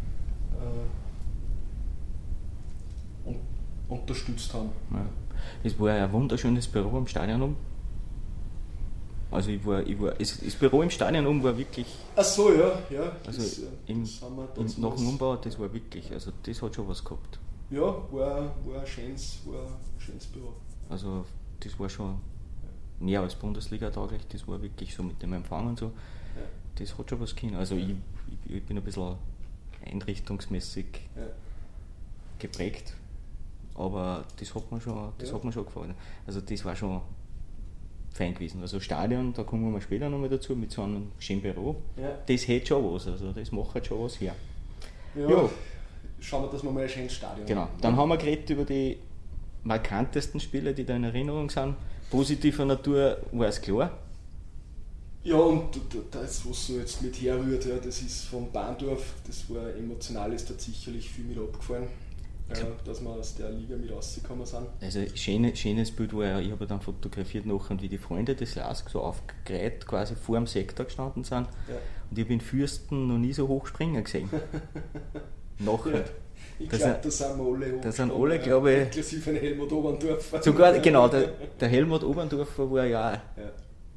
äh, und, unterstützt haben. Ja. Es war ein wunderschönes Büro im Stadion um. Also ich war, ich war, es, das Büro im Stadion um war wirklich... Ach so, ja. ja also das, im, das haben wir im, nach dem Umbau, das war wirklich, also das hat schon was gehabt. Ja, war, war, ein, schönes, war ein schönes Büro. Also das war schon mehr als Bundesliga tauglich, das war wirklich so mit dem Empfang und so. Ja. Das hat schon was können. Also ich, ich, ich bin ein bisschen einrichtungsmäßig ja. geprägt, aber das hat mir schon, das ja. hat mir schon gefallen. Also das war schon Fan gewesen. Also Stadion, da kommen wir später nochmal dazu, mit so einem schönen Büro. Ja. Das hätte schon was, also das macht halt schon was her. Ja, Ja. Schauen wir, dass wir mal ein schönes Stadion Genau. haben. Dann haben wir geredet über die markantesten Spiele, die da in Erinnerung sind. Positiver Natur war es klar. Ja, und das, was so jetzt mit herrührt, ja, das ist von Bahndorf, das war emotional, ist dort sicherlich viel mit abgefallen, äh, dass wir aus der Liga mit rausgekommen sind. Also schöne, schönes Bild war ja, ich habe dann fotografiert nachher, wie die Freunde des Lask so aufgereiht quasi vor dem Sektor gestanden sind. Ja. Und ich habe in Fürsten noch nie so hoch springen gesehen. Nachher. Ja, ich Das glaube, sind- da sind wir alle da sind hochgestanden, alle, glaube ich- inklusive ein Helmut Oberndorfer. Sogar, genau, der, der Helmut Oberndorfer war ja auch Ja,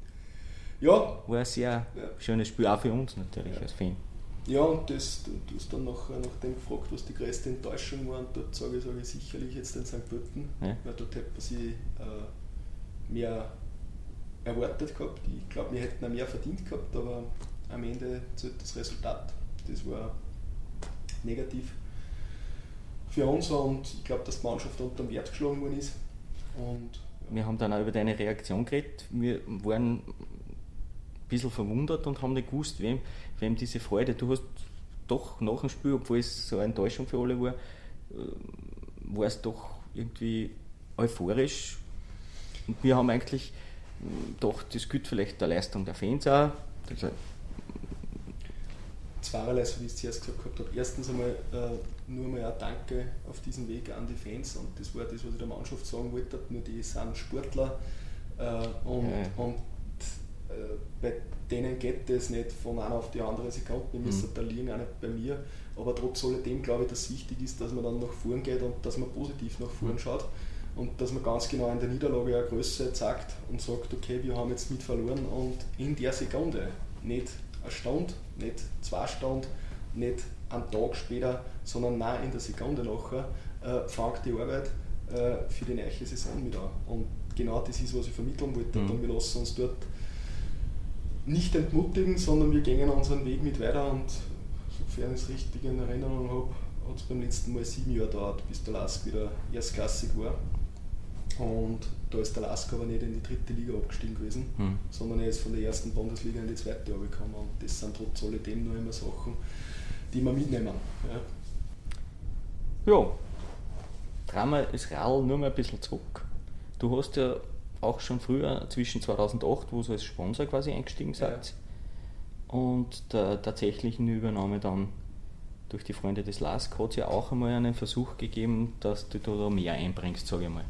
ja, war ein sehr Ja. schönes Spiel, auch für uns natürlich als Fan. ja, und das, du, du hast dann nach, nach dem gefragt, was die größte Enttäuschung war, und dort sage ich, sage ich sicherlich jetzt den Sankt Pölten, Ja. weil dort hätte man sich äh, mehr erwartet gehabt. Ich glaube, wir hätten auch mehr verdient gehabt, aber am Ende zählt das Resultat. Das war negativ für uns und ich glaube, dass die Mannschaft unter den Wert geschlagen worden ist. Und Wir haben dann auch über deine Reaktion geredet. Wir waren ein bisschen verwundert und haben nicht gewusst, wem, wem diese Freude. Du hast doch nach dem Spiel, obwohl es so eine Enttäuschung für alle war, äh, war es doch irgendwie euphorisch. Und wir haben eigentlich äh, gedacht, das gilt vielleicht der Leistung der Fans auch. Also, zweierlei, so wie ich es zuerst gesagt habe. Erstens einmal äh, nur mal ein Danke auf diesen Weg an die Fans und das war das, was ich der Mannschaft sagen wollte. Nur die sind Sportler äh, und, Ja. und äh, bei denen geht es nicht von einer auf die andere Sekunde. Wir müssen Mhm. da liegen, auch nicht bei mir. Aber trotz alledem glaube ich, dass es wichtig ist, dass man dann nach vorn geht und dass man positiv nach vorn Mhm. schaut. Und dass man ganz genau in der Niederlage eine Größe zeigt und sagt, okay, wir haben jetzt mit verloren und in der Sekunde, nicht eine Stunde, nicht zwei Stunden, nicht einen Tag später, sondern nein, in der Sekunde nachher äh, fängt die Arbeit äh, für die neue Saison mit an. Und genau das ist, was ich vermitteln wollte. Mhm. Und wir lassen uns dort nicht entmutigen, sondern wir gehen unseren Weg mit weiter und sofern ich es richtig in Erinnerung habe, hat es beim letzten Mal sieben Jahre gedauert, bis der Lask wieder erstklassig war. Und da ist der Lask aber nicht in die dritte Liga abgestiegen gewesen, Mhm. sondern er ist von der ersten Bundesliga in die zweite gekommen. Und das sind trotz alledem noch immer Sachen, die wir mitnehmen. Ja. Ja, drehen wir das Radl nur mal ein bisschen zurück. Du hast ja auch schon früher, zwischen zweitausendacht, wo du als Sponsor quasi eingestiegen seid, und der tatsächlichen Übernahme dann durch die Freunde des Lask, hat es ja auch einmal einen Versuch gegeben, dass du da mehr einbringst, sage ich mal.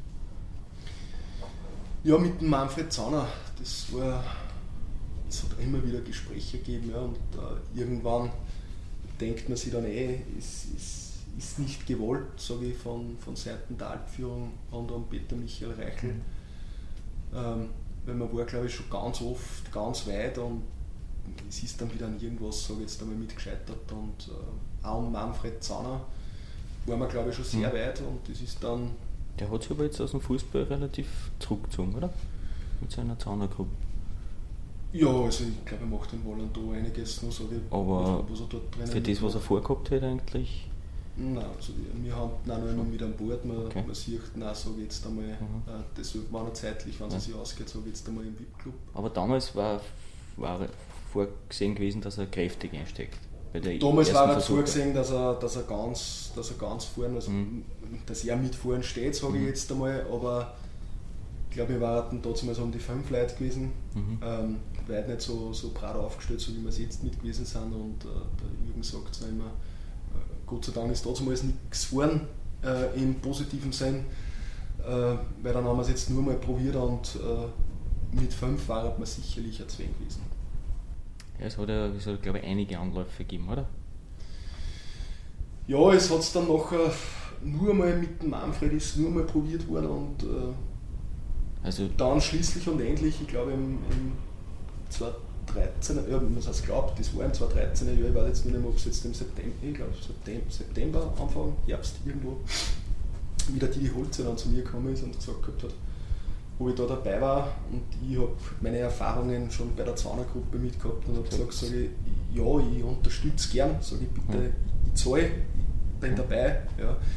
Ja, mit dem Manfred Zauner, das war, es hat immer wieder Gespräche gegeben, ja, und äh, irgendwann denkt man sich dann eh, es ist, ist nicht gewollt, sage ich, von, von Seiten der Altführung und an Peter Michael Reichel. Ähm, weil man war, glaube ich, schon ganz oft ganz weit und es ist dann wieder an irgendwas, sage ich jetzt einmal, mitgescheitert und äh, auch an Manfred Zauner waren wir, glaube ich, schon sehr Mhm. weit und das ist dann. Der hat sich aber jetzt aus dem Fußball relativ zurückgezogen, oder? Mit seiner Zaunergruppe. Ja, also ich glaube, er macht in Volando einiges noch, so wie Aber was er dort drinnen für das, was er vorgehabt hat, eigentlich. Nein, also wir, wir haben ihn auch noch immer mit an Bord. Man, Okay. man sieht, nein, sage ich jetzt einmal, Mhm. äh, das war noch zeitlich, wenn es Ja. sich ausgeht, sage ich jetzt einmal im V I P-Club. Aber damals war, war vorgesehen gewesen, dass er kräftig einsteckt. Bei der Damals ersten war er Versuche. zugesehen, dass er, dass er ganz, dass er ganz vorne, also Mhm. dass er mit vorne steht, sage ich Mhm. jetzt einmal, aber ich glaube, wir waren damals mal so um die fünf Leute gewesen, Mhm. ähm, weit nicht so, so breit aufgestellt, so wie wir es jetzt mit gewesen sind und äh, der Jürgen sagt es immer, äh, Gott sei Dank ist damals nichts geworden äh, im positiven Sinn, äh, weil dann haben wir es jetzt nur mal probiert und äh, mit fünf war man sicherlich ein Zwang gewesen. Ja, es hat ja, es hat, glaube ich, einige Anläufe gegeben, oder? Ja, es hat es dann nachher nur mal mit dem Manfred ist nur mal probiert worden und äh, Also, dann schließlich und endlich, ich glaube im, im zweitausenddreizehn, ja, wenn man es glaubt, das war im zweitausenddreizehn Jahr, ich weiß jetzt nicht mehr, ob es jetzt im September, ich glaube September, September, Anfang Herbst irgendwo, wieder die Holze dann zu mir gekommen ist und gesagt gehabt hat, ob ich da dabei war und ich habe meine Erfahrungen schon bei der Zaunergruppe mitgehabt und habe gesagt, sage ich, ja, ich unterstütze gern, sage ich bitte, Ja. ich zahle, ich bin dabei. Ja.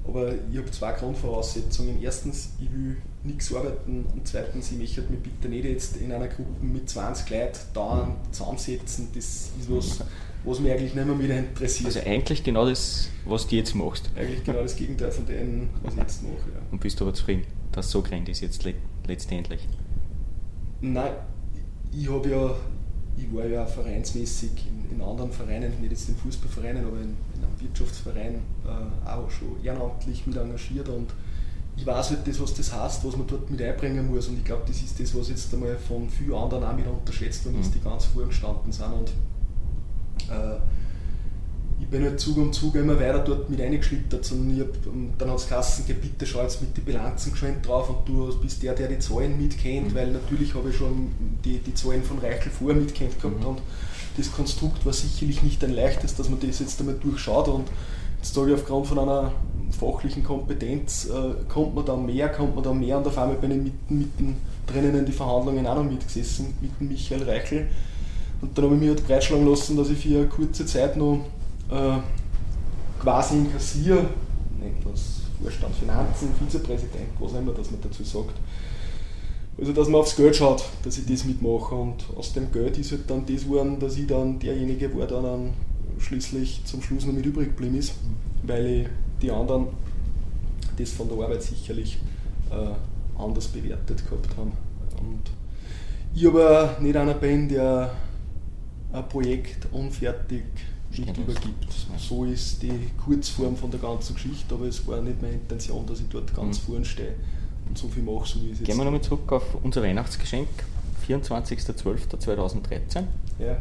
Aber ich habe zwei Grundvoraussetzungen. Erstens, ich will nichts arbeiten und zweitens, ich möchte mich bitte nicht jetzt in einer Gruppe mit zwanzig Leuten dauernd zusammensetzen. Das ist was, was mich eigentlich nicht mehr wieder interessiert. Also eigentlich genau das, was du jetzt machst. Eigentlich genau das Gegenteil von dem, was ich jetzt mache. Ja. Und bist du aber zufrieden, dass so gerannt ist jetzt le- letztendlich? Nein, ich habe ja, ich war ja vereinsmäßig in, in anderen Vereinen, nicht jetzt in Fußballvereinen, aber in, in einem Wirtschaftsverein äh, auch schon ehrenamtlich mit engagiert und ich weiß halt das, was das heißt, was man dort mit einbringen muss und ich glaube, das ist das, was jetzt einmal von vielen anderen auch mit unterschätzt worden ist, die ganz vorher gestanden sind und äh, ich bin halt Zug um Zug immer weiter dort mit reingeschlittert und, ich hab, und dann hat es geheißen, bitte schau jetzt mit den Bilanzen geschwind drauf und du bist der, der die Zahlen mitkennt, mhm. weil natürlich habe ich schon die, die Zahlen von Reichel vorher mitkennt gehabt mhm. und das Konstrukt war sicherlich nicht ein leichtes, dass man das jetzt einmal durchschaut und jetzt sage ich, aufgrund von einer fachlichen Kompetenz äh, kommt man da mehr, kommt man da mehr und auf einmal bin ich mitten, mitten drinnen in die Verhandlungen auch noch mitgesessen mit dem Michael Reichel und dann habe ich mich halt breitschlagen lassen, dass ich für eine kurze Zeit noch äh, quasi inkassiere, nennt man es Vorstand Finanzen, Vizepräsident, was auch immer, dass man dazu sagt. Also dass man aufs Geld schaut, dass ich das mitmache und aus dem Geld ist halt dann das geworden, dass ich dann derjenige war, der dann schließlich zum Schluss noch mit übrig geblieben ist, weil ich die anderen das von der Arbeit sicherlich äh, anders bewertet gehabt haben. Und ich aber nicht einer bin, der ein Projekt unfertig nicht übergibt. So ist die Kurzform von der ganzen Geschichte, aber es war nicht meine Intention, dass ich dort ganz mhm. vorne stehe und so viel mache, so wie es jetzt. Gehen wir nochmal zurück auf unser Weihnachtsgeschenk, vierundzwanzigster zwölfter zweitausenddreizehn. Ja.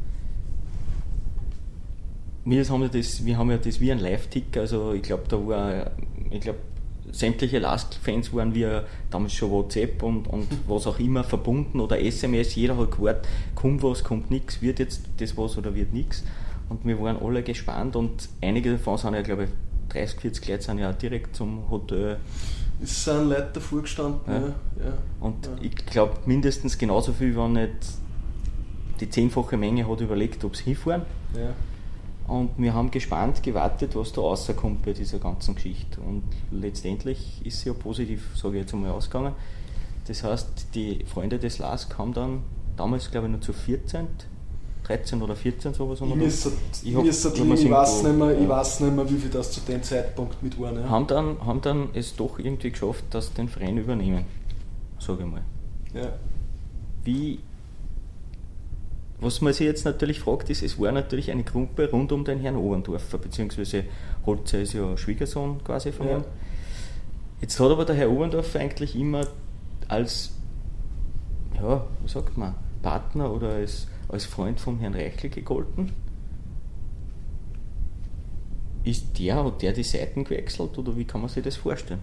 Wir haben ja das, wir haben ja das wie ein Live-Ticker, also ich glaube, da war, ich glaube, sämtliche Lask-Fans waren wir damals schon WhatsApp und, und was auch immer verbunden oder S M S, jeder hat gewartet, kommt was, kommt nichts, wird jetzt das was oder wird nichts. Und wir waren alle gespannt und einige davon sind ja, glaube ich, dreißig, vierzig Leute sind ja auch direkt zum Hotel. Es sind Leute davor gestanden, ja. ja. ja. Und ja. ich glaube, mindestens genauso viel, wenn nicht die zehnfache Menge hat überlegt, ob sie hinfahren. Ja. Und wir haben gespannt gewartet, was da rauskommt bei dieser ganzen Geschichte. Und letztendlich ist sie ja positiv, sage ich jetzt einmal, ausgegangen. Das heißt, die Freunde des Lask haben dann damals, glaube ich, nur zu vierzehn, dreizehn oder vierzehn sowas. Ich, müsste, ich, hab, ich, ich, ich, weiß nicht mehr, ich weiß nicht mehr, wie viel das zu dem Zeitpunkt mit waren. Ja. Haben, dann, haben dann es doch irgendwie geschafft, dass sie den Verein übernehmen, sage ich mal. Ja. Wie... Was man sich jetzt natürlich fragt, ist, es war natürlich eine Gruppe rund um den Herrn Oberndorfer, beziehungsweise Holzer ist ja Schwiegersohn quasi von ja. ihm. Jetzt hat aber der Herr Oberndorfer eigentlich immer als, ja, wie sagt man, Partner oder als, als Freund vom Herrn Reichel gegolten. Ist der, hat der die Seiten gewechselt oder wie kann man sich das vorstellen?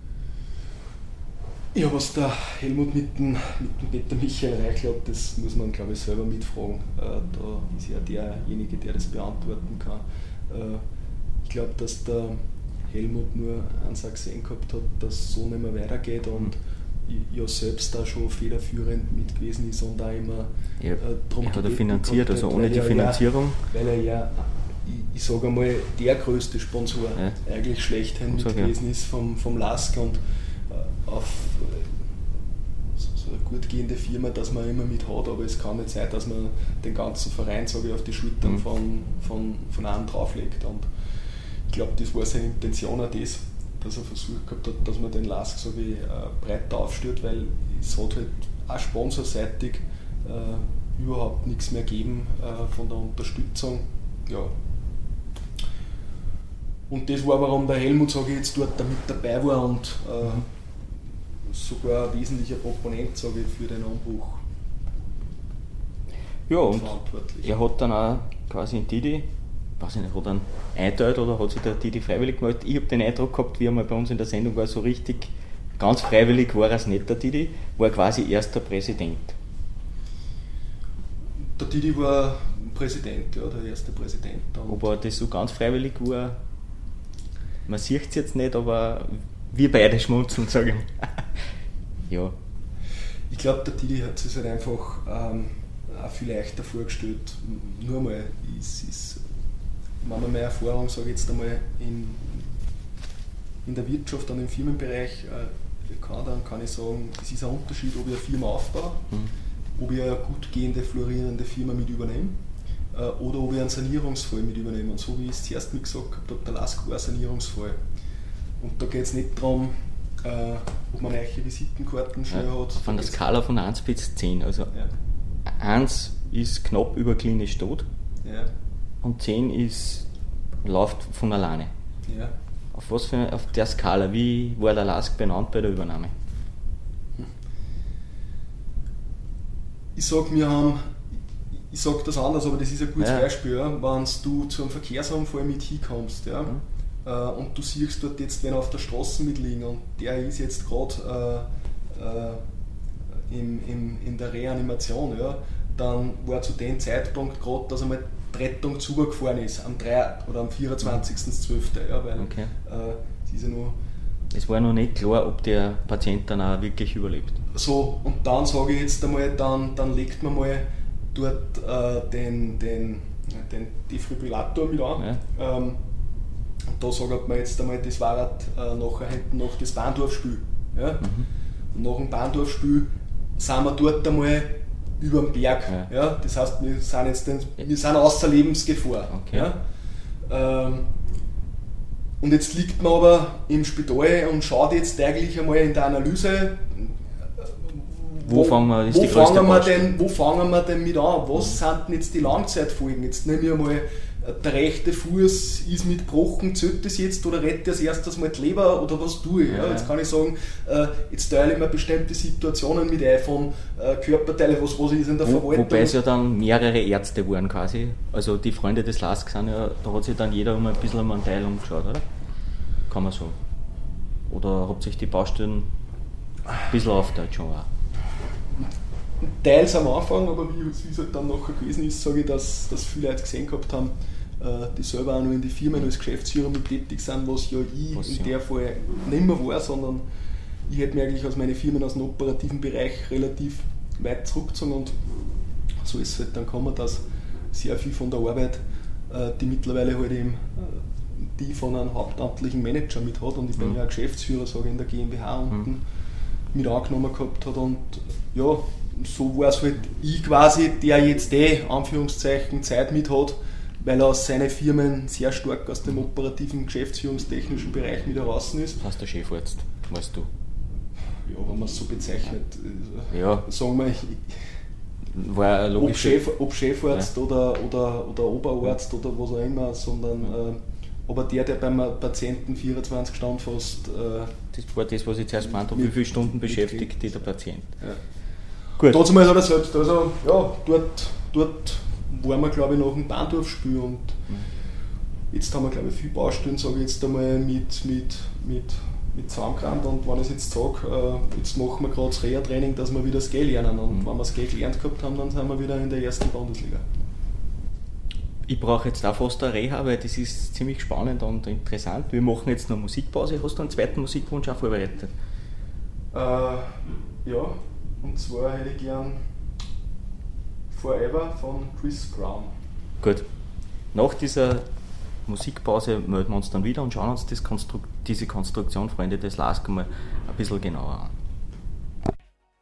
Ja, was der Helmut mit dem, mit dem Peter Michael Reichel hat, das muss man, glaube ich, selber mitfragen. Äh, da ist ja derjenige, der das beantworten kann. Äh, ich glaube, dass der Helmut nur eins auch gesehen gehabt hat, dass es so nicht mehr weitergeht und mhm. ja selbst da schon federführend mit gewesen ist und auch immer ja, äh, darum er hat er finanziert, also ohne die er Finanzierung. Ja, weil er ja, ich, ich sage einmal, der größte Sponsor ja. eigentlich schlechthin mit gewesen ja. ist vom, vom Lask und auf so eine gut gehende Firma, dass man immer mit hat, aber es kann nicht sein, dass man den ganzen Verein, sage ich, auf die Schultern mhm. von, von, von einem drauflegt. Und ich glaube, das war seine Intention auch das, dass er versucht gehabt hat, dass man den Lask, sage ich, breiter aufstellt, weil es hat halt auch sponsorseitig äh, überhaupt nichts mehr gegeben äh, von der Unterstützung. Ja. Und das war, warum der Helmut, sage ich, jetzt dort damit dabei war und äh, mhm. sogar ein wesentlicher Proponent, sage ich, für den Umbruch. Ja, und er hat dann auch quasi in Didi, weiß ich nicht, hat er eingeteilt oder hat sich der Didi freiwillig gemeldet. Ich habe den Eindruck gehabt, wie er mal bei uns in der Sendung war, so richtig, ganz freiwillig war es nicht, der Didi, war quasi erster Präsident. Der Didi war Präsident, ja, der erste Präsident. Ob er das so ganz freiwillig war, man sieht es jetzt nicht, aber wir beide schmunzeln, sage ich. Ja. Ich glaube, der Didi hat sich halt einfach ähm, auch viel leichter vorgestellt. Nur mal, ist, ist, wenn man meine Erfahrung, sage ich jetzt einmal, in in der Wirtschaft und im Firmenbereich äh, kann, dann kann ich sagen, es ist ein Unterschied, ob ich eine Firma aufbaue, mhm. ob ich eine gut gehende, florierende Firma mit übernehme äh, oder ob ich einen Sanierungsfall mit übernehme. Und so wie ich es zuerst mit gesagt habe, der Lask war ein Sanierungsfall. Und da geht es nicht darum, äh, ob man neue Visitenkarten schnell ja, hat. Von der Skala von eins bis zehn. Also ja. eins ist knapp über klinisch tot ja. und zehn ist, läuft von alleine. Ja. Auf was für auf der Skala, wie war der Lask benannt bei der Übernahme? Ich sage, wir haben, ich sage das anders, aber das ist ein gutes ja. Beispiel, ja, wenn du zu einem Verkehrsunfall mit hinkommst, ja, mhm. äh, und du siehst dort jetzt wen auf der Straße mitliegen und der ist jetzt gerade äh, äh, im, im, in der Reanimation, ja, dann war zu dem Zeitpunkt gerade, dass einmal die Rettung zugefahren ist, am drei oder am vierundzwanzigsten zwölften Ja, weil okay. äh, es ist ja nur es war noch nicht klar, ob der Patient dann auch wirklich überlebt. So, und dann sage ich jetzt einmal, dann, dann legt man mal dort äh, den, den, den Defibrillator mit an. Ja. Ähm, und da sagt man jetzt einmal, das war halt, äh, nachher hinten noch das Bahndorfspiel. Ja? Mhm. Und nach dem Bahndorfspiel sind wir dort einmal über dem Berg. Ja. Ja? Das heißt, wir sind jetzt den, wir sind außer Lebensgefahr. Okay. Ja? Ähm, Und jetzt liegt man aber im Spital und schaut jetzt eigentlich einmal in der Analyse, wo, wo, fangen wir, wo, fangen wir denn, wo fangen wir denn mit an? Was mhm. sind denn jetzt die Langzeitfolgen? Jetzt nehme ich einmal, der rechte Fuß ist mit gebrochen, zählt das jetzt oder rettet das erstes mal die Leber oder was tue ich? Ja, jetzt kann ich sagen, jetzt teile ich mir bestimmte Situationen mit ein von Körperteile, was, was ist in der wo, Verwaltung. Wobei es ja dann mehrere Ärzte waren quasi, also die Freunde des Lask sind ja, da hat sich dann jeder um ein bisschen um einen Teil umgeschaut, oder? Kann man sagen. Oder habt ihr euch die Baustellen ein bisschen aufgeteilt schon auch? Teils am Anfang, aber wie es halt dann nachher gewesen ist, sage ich, dass, dass viele Leute gesehen gehabt haben, äh, die selber auch noch in die Firmen als Geschäftsführer mit tätig sind, was ja ich was in ja. der Fall nicht mehr war, sondern ich hätte mir eigentlich aus meinen Firmen aus dem operativen Bereich relativ weit zurückgezogen und so ist es halt dann gekommen, dass sehr viel von der Arbeit, äh, die mittlerweile halt eben äh, die von einem hauptamtlichen Manager mit hat und ich bin mhm. ja auch Geschäftsführer, sage ich, in der GmbH unten mhm. mit angenommen gehabt hat und ja, so war es halt ich quasi, der jetzt eh, Anführungszeichen, Zeit mit hat, weil er aus seinen Firmen sehr stark aus dem operativen, geschäftsführungstechnischen Bereich wieder raus ist. Das heißt der Chefarzt, weißt du? Ja, wenn man es so bezeichnet. Ja. Sagen wir, ich, war ob, Chef, ob Chefarzt ja. oder, oder, oder Oberarzt oder was auch immer, sondern äh, aber der, der beim Patienten vierundzwanzig Stunden fast... Äh, das war das, was ich zuerst gemeint habe, wie viele Stunden beschäftigt der Patient. Ja. Gut. Trotzdem hat er selbst, also ja, dort, dort waren wir glaube ich nach dem Bahndorfspiel und mhm. jetzt haben wir glaube ich viele Baustellen, sage ich jetzt einmal mit, mit, mit, mit zusammengerannt und wenn ich jetzt sage, äh, jetzt machen wir gerade das Reha-Training, dass wir wieder das G lernen und mhm. wenn wir das G gelernt gehabt haben, dann sind wir wieder in der ersten Bundesliga. Ich brauche jetzt auch fast eine Reha, weil das ist ziemlich spannend und interessant. Wir machen jetzt noch Musikpause. Hast du einen zweiten Musikwunsch auch vorbereitet? Äh, ja, und zwar hätte ich gern Forever von Chris Brown. Gut. Nach dieser Musikpause melden wir uns dann wieder und schauen uns das Konstru- diese Konstruktion Freunde des Lask mal ein bisschen genauer an.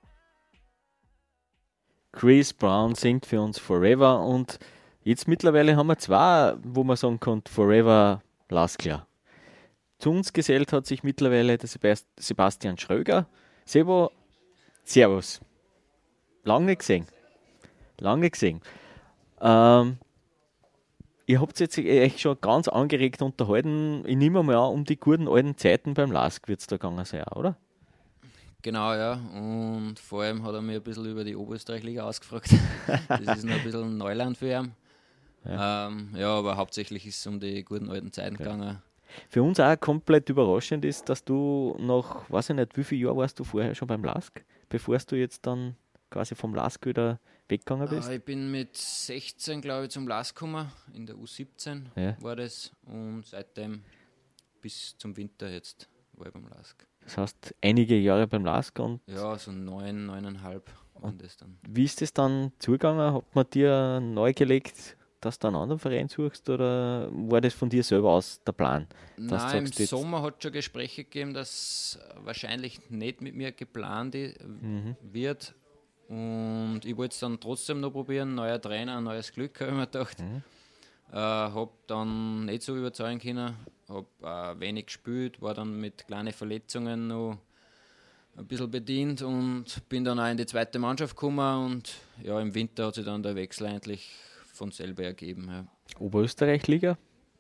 Chris Brown singt für uns Forever und jetzt mittlerweile haben wir zwei, wo man sagen kann, Forever Laskler. Zu uns gesellt hat sich mittlerweile der Sebastian Schröger. Sebo, servus. Lange nicht gesehen. Lange nicht gesehen. Ähm, ihr habt jetzt echt schon ganz angeregt unterhalten. Ich nehme mal an, um die guten alten Zeiten beim Lask wird es da gegangen sein, oder? Genau, ja. Und vor allem hat er mir ein bisschen über die Oberösterreich-Liga ausgefragt. Das ist noch ein bisschen Neuland für ihn. Ja, ähm, ja, aber hauptsächlich ist es um die guten alten Zeiten okay. gegangen. Für uns auch komplett überraschend ist, dass du nach, weiß ich nicht, wie viele Jahre warst du vorher schon beim Lask, bevor du jetzt dann quasi vom Lask wieder weggegangen bist? Äh, ich bin mit sechzehn, glaube ich, zum Lask gekommen, in der U siebzehn ja. war das und seitdem bis zum Winter jetzt war ich beim Lask. Das heißt, einige Jahre beim Lask und... Ja, so neun, neuneinhalb waren das dann. Wie ist das dann zugegangen? Hat man dir neu gelegt dass du einen anderen Verein suchst oder war das von dir selber aus der Plan? Dass Nein, du sagst, im Sommer hat es schon Gespräche gegeben, dass wahrscheinlich nicht mit mir geplant i- Mhm. wird. Und ich wollte es dann trotzdem noch probieren. Neuer Trainer, ein neues Glück, habe ich mir gedacht. Mhm. Äh, habe dann nicht so überzeugen können. Habe äh, wenig gespielt, war dann mit kleinen Verletzungen noch ein bisschen bedient und bin dann auch in die zweite Mannschaft gekommen. Und ja, im Winter hat sich dann der Wechsel eigentlich von selber ergeben. Ja. Oberösterreich-Liga?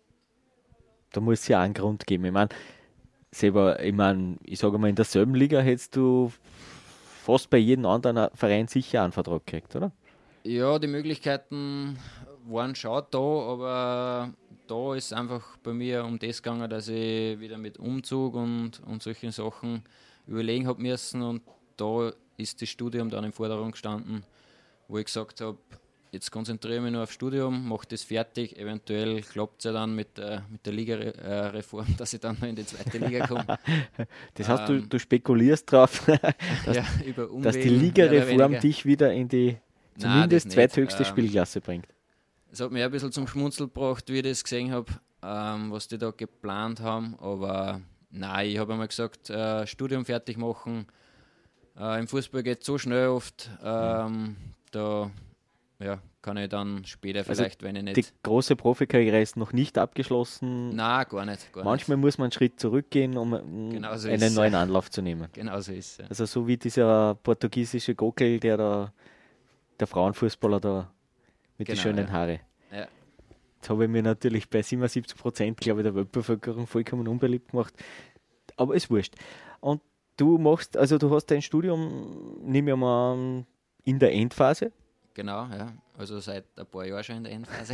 Da muss es ja auch einen Grund geben. Ich meine, selber, ich meine, ich sage mal, in derselben Liga hättest du fast bei jedem anderen Verein sicher einen Vertrag gekriegt, oder? Ja, die Möglichkeiten waren schon da, aber da ist einfach bei mir um das gegangen, dass ich wieder mit Umzug und, und solchen Sachen überlegen habe müssen und da ist das Studium dann im Vordergrund gestanden, wo ich gesagt habe, jetzt konzentriere ich mich nur aufs Studium, mache das fertig, eventuell klappt es ja dann mit der, mit der Liga-Reform, dass ich dann noch in die zweite Liga komme. Das heißt, du, Ähm, du spekulierst drauf, dass, ja, über dass die Umwegen, mehr oder Liga-Reform weniger. dich wieder in die Nein, zumindest das nicht. zweithöchste Ähm, Spielklasse bringt. Es hat mich ein bisschen zum Schmunzel gebracht, wie ich das gesehen habe, ähm, was die da geplant haben. Aber nein, ich habe einmal gesagt, äh, Studium fertig machen. Äh, Im Fußball geht es so schnell oft. Ähm, da ja, kann ich dann später Also vielleicht, wenn ich Die nicht. große Profikarriere ist noch nicht abgeschlossen. Nein, gar nicht. Gar Manchmal muss man einen Schritt zurückgehen, um mm, Genau so einen ist es. neuen Anlauf zu nehmen. nicht. Genau so ist es. Ja. Also so wie dieser portugiesische Gockel, der da, der Frauenfußballer da mit den Genau, schönen ja. Haare. Ja. Jetzt habe ich mir natürlich bei siebenundsiebzig Prozent, glaube ich, der Weltbevölkerung vollkommen unbeliebt gemacht. Aber ist wurscht. Und du machst, also du hast dein Studium, nehme ich mal an, in der Endphase. Genau, ja. Also seit ein paar Jahren schon in der Endphase.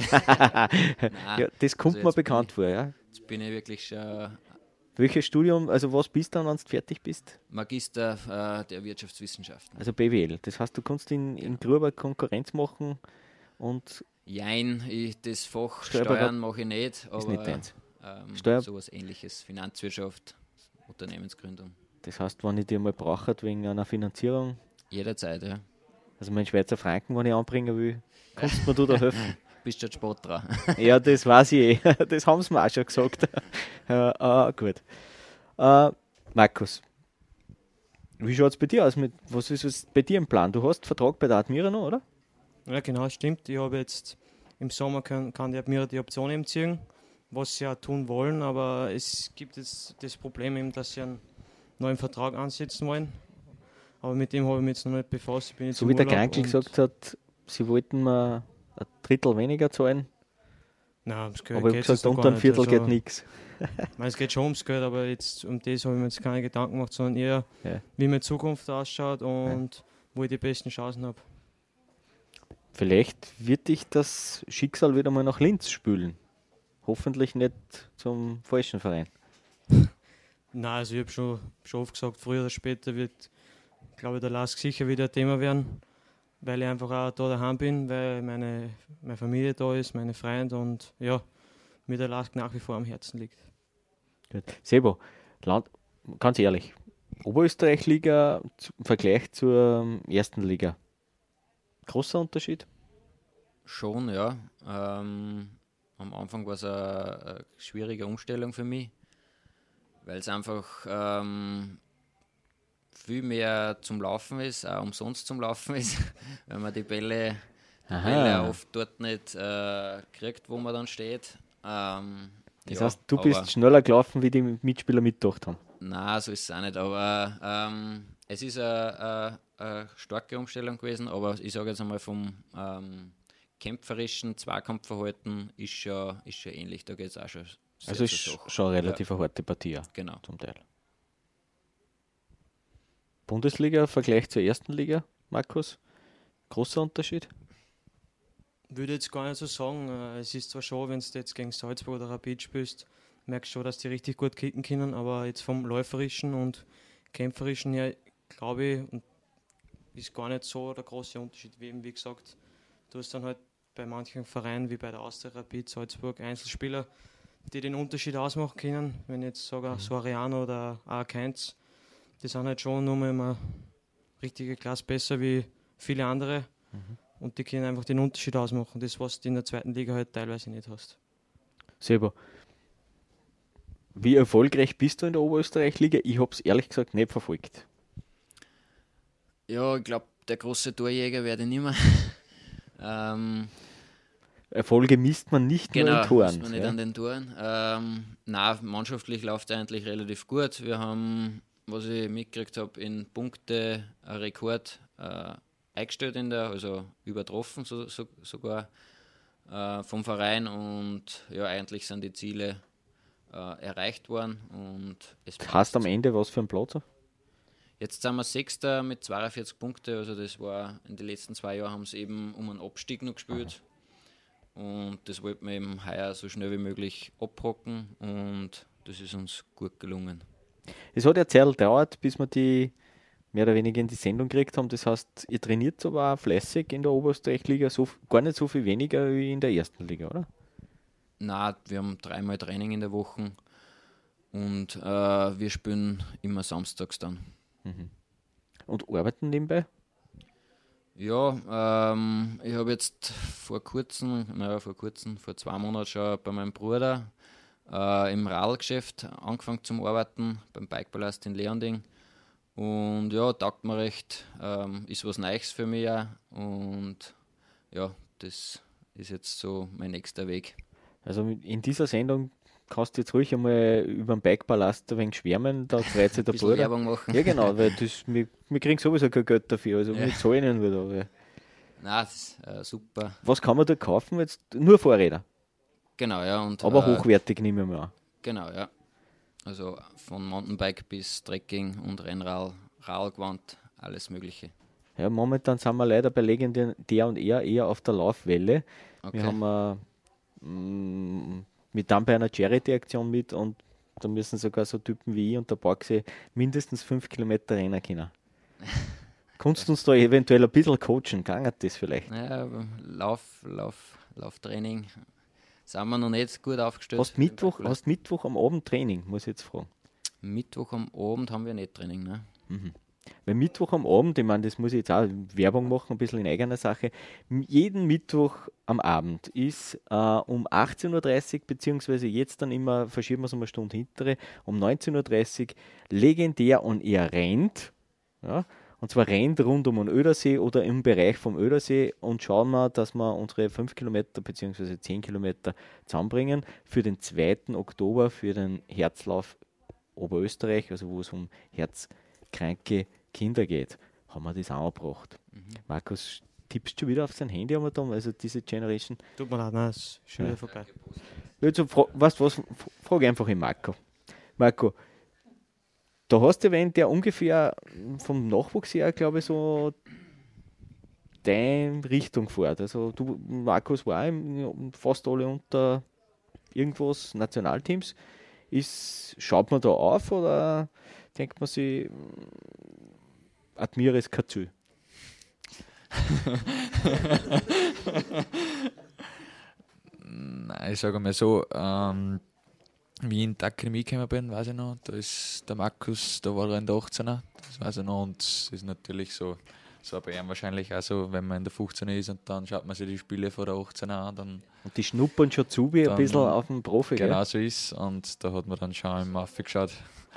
Ja, das kommt also mir jetzt bin bekannt ich- vor, ja. Jetzt bin ich wirklich schon Welches Studium, also was bist du dann, wenn du fertig bist? Magister äh, der Wirtschaftswissenschaften. Also B W L. Das heißt, du kannst in, in Gruber Konkurrenz machen und Jein, ich, das Fach Steuerberater- Steuern mache ich nicht, aber nicht deins. ähm, Steuer- sowas ähnliches, Finanzwirtschaft, Unternehmensgründung. das heißt, wenn ich dir mal brauche wegen einer Finanzierung, Jederzeit, ja. also mein Schweizer Franken, wenn ich anbringen will, kannst du mir du da helfen? Bist du Sport dran? Ja, das weiß ich eh. Das haben sie mir auch schon gesagt. äh, äh, gut. Äh, Markus, wie schaut es bei dir aus? Mit, was ist es bei dir im Plan? Du hast Vertrag bei der Admira noch, oder? Ja, genau, stimmt. Ich habe jetzt im Sommer kann, kann die Admira die Option eben ziehen, was sie ja tun wollen, aber es gibt jetzt das Problem eben, dass sie einen neuen Vertrag ansetzen wollen. Aber mit dem habe ich mich jetzt noch nicht befasst. Ich bin jetzt So im wie der Urlaub Krankel und- gesagt hat, sie wollten mir ein Drittel weniger zahlen. Nein, das Geld Aber ich habe geht's gesagt, jetzt noch unter gar ein nicht. Viertel Also, geht nichts. ich meine, es geht schon ums Geld, aber jetzt um das habe ich mir jetzt keine Gedanken gemacht, sondern eher, Ja. wie meine Zukunft ausschaut und wo ich die besten Chancen habe. Vielleicht wird dich das Schicksal wieder mal nach Linz spülen. Hoffentlich nicht zum falschen Verein. Nein, also ich habe schon, schon oft gesagt, früher oder später wird, glaube ich, der Lask sicher wieder ein Thema werden, weil ich einfach auch da daheim bin, weil meine, meine Familie da ist, meine Freunde und ja, mir der Lask nach wie vor am Herzen liegt. Gut. Sebo, Land, ganz ehrlich, Oberösterreich-Liga zu- im Vergleich zur ähm, ersten Liga. Großer Unterschied? Schon, ja. Ähm, am Anfang war es eine, eine schwierige Umstellung für mich, weil es einfach ähm, viel mehr zum Laufen ist, auch umsonst zum Laufen ist, weil man die Bälle, die Aha. Bälle oft dort nicht äh, kriegt, wo man dann steht. Ähm, Das ja, heißt, du aber- bist schneller gelaufen, wie die Mitspieler mitgedacht haben. Nein, so ist es auch nicht. Aber ähm, es ist eine, eine, eine starke Umstellung gewesen. Aber ich sage jetzt einmal vom ähm, kämpferischen Zweikampfverhalten ist schon, ist schon ähnlich. Da geht es auch schon sehr Also zur ist Sache. schon eine relativ eine harte Partie ja, Genau. zum Teil. Bundesliga im Vergleich zur ersten Liga, Markus? Großer Unterschied? Würde jetzt gar nicht so sagen. Äh, Es ist zwar schon, wenn du jetzt gegen Salzburg oder Rapid spielst, merkst du schon, dass die richtig gut kicken können, aber jetzt vom läuferischen und kämpferischen her, glaube ich, und ist gar nicht so der große Unterschied. Wie eben, wie gesagt, du hast dann halt bei manchen Vereinen wie bei der Austria, Rapid, Salzburg Einzelspieler, die den Unterschied ausmachen können. Wenn ich jetzt sage, Soriano oder A Keins, die sind halt schon nur mal immer richtige Klasse besser wie viele andere. und die können einfach den Unterschied ausmachen. Das, was du in der zweiten Liga halt teilweise nicht hast. Selber. Wie erfolgreich bist du in der Oberösterreich-Liga? Ich habe es ehrlich gesagt nicht verfolgt. Ja, ich glaube, der große Torjäger werde ich nicht mehr. ähm, Erfolge misst man nicht genau, nur in Toren. Misst man nicht ja? an den Toren. Ähm, nein, mannschaftlich läuft es eigentlich relativ gut. Wir haben, was ich mitgekriegt habe, in Punkte einen Rekord äh, eingestellt, in der, also übertroffen so, so, sogar äh, vom Verein. Und ja, eigentlich sind die Ziele äh, erreicht worden. Und es Hast am Ende was für einen Platz? Jetzt sind wir Sechster mit zweiundvierzig Punkten. Also das war in den letzten zwei Jahren haben sie eben um einen Abstieg noch gespielt. Und das wollten wir eben heuer so schnell wie möglich abhocken. Und das ist uns gut gelungen. Es hat ja Zeit gedauert, bis wir die mehr oder weniger in die Sendung gekriegt haben. Das heißt, ihr trainiert aber auch fleißig in der Oberösterreich-Liga, so, gar nicht so viel weniger wie in der ersten Liga, oder? Nein, wir haben dreimal Training in der Woche. Und äh, wir spielen immer samstags dann. Mhm. Und arbeiten nebenbei? Ja, ähm, ich habe jetzt vor kurzem, naja, vor kurzem, vor zwei Monaten schon bei meinem Bruder äh, im Radlgeschäft angefangen zu arbeiten, beim Bikepalast in Leonding. Und ja, taugt mir recht, ähm, ist was Neues für mich auch. Und ja, das ist jetzt so mein nächster Weg. Also in dieser Sendung kannst du jetzt ruhig einmal über den Bikepalast ein wenig schwärmen, da freut sich der Bisschen Bruder. Werbung machen. Ja genau, weil das, wir, wir kriegen sowieso kein Geld dafür, also Ja. wir zahlen ihnen wieder. Aber Nein, das ist äh, super. was kann man da kaufen? Jetzt nur Fahrräder, Genau, ja. Und, aber äh, hochwertig nehmen wir mal an. Genau, ja. Also von Mountainbike bis Trekking und Rennrad, Radlgewand, alles Mögliche. Ja, momentan sind wir leider bei Legendär und eher eher auf der Laufwelle. Okay. Wir haben äh, mh, mit dann bei einer Charity-Aktion mit und da müssen sogar so Typen wie ich und der Baxi mindestens fünf Kilometer rennen können. Kannst du uns da eventuell ein bisschen coachen? Kann das vielleicht? Naja, Lauf, Lauf, Lauftraining sind wir noch nicht gut aufgestellt. Hast Mittwoch, hast Mittwoch am Abend Training, muss ich jetzt fragen. Mittwoch am Abend haben wir nicht Training, ne? Mhm. Weil Mittwoch am Abend, ich meine, das muss ich jetzt auch Werbung machen, ein bisschen in eigener Sache. M- Jeden Mittwoch am Abend ist äh, um achtzehn Uhr dreißig, beziehungsweise jetzt dann immer, verschieben wir es um eine Stunde hintere, um neunzehn Uhr dreißig legendär und er rennt. Ja, und zwar rennt rund um den Ödersee oder im Bereich vom Ödersee und schauen wir, dass wir unsere fünf Kilometer bzw. zehn Kilometer zusammenbringen für den zweiten Oktober für den Herzlauf Oberösterreich, also wo es um herzkranke Kinder geht. Haben wir das auch gebracht. Mhm. Markus, tippst du wieder auf sein Handy, haben wir da, also diese Generation? Tut mir leid, nein, ist schon Ja. wieder vorbei. Also, fra weißt du was, frage einfach den Marco. Marco, da hast du erwähnt, der ungefähr vom Nachwuchs her, glaube ich, so deine Richtung fährt. Also du, Markus war im, fast alle unter irgendwas Nationalteams. Ist, schaut man da auf oder denkt man sich, Admira ist kein Ziel? Nein, ich sage mal so, ähm, wie ich in die Akademie gekommen bin, weiß ich noch, da ist der Markus, da war er in der achtzehner, das weiß ich noch, und es ist natürlich so, so bei ihm wahrscheinlich auch so, wenn man in der fünfzehner ist und dann schaut man sich die Spiele von der achtzehner an, dann... Und die schnuppern schon zu wie ein dann- bisschen auf dem Profi, Genau gell? so ist, und da hat man dann schon im Affe geschaut.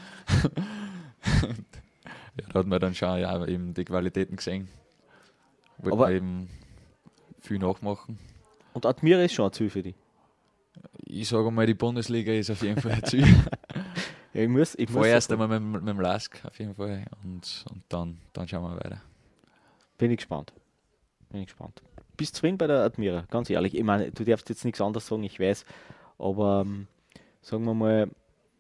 Ja, da hat man dann schon ja, eben die Qualitäten gesehen. Wollte Aber- man eben viel nachmachen. Und Admira ist schon ein Ziel für dich. Ich sage mal, die Bundesliga ist auf jeden Fall ein Ziel. Ja, ich muss, ich muss Vorerst sagen, einmal mit, mit dem Lask auf jeden Fall und, und dann, dann schauen wir weiter. bin ich gespannt. Bin ich gespannt. Bist du zufrieden bei der Admira? Ganz ehrlich. Ich meine, du darfst jetzt nichts anderes sagen, ich weiß. Aber ähm, sagen wir mal,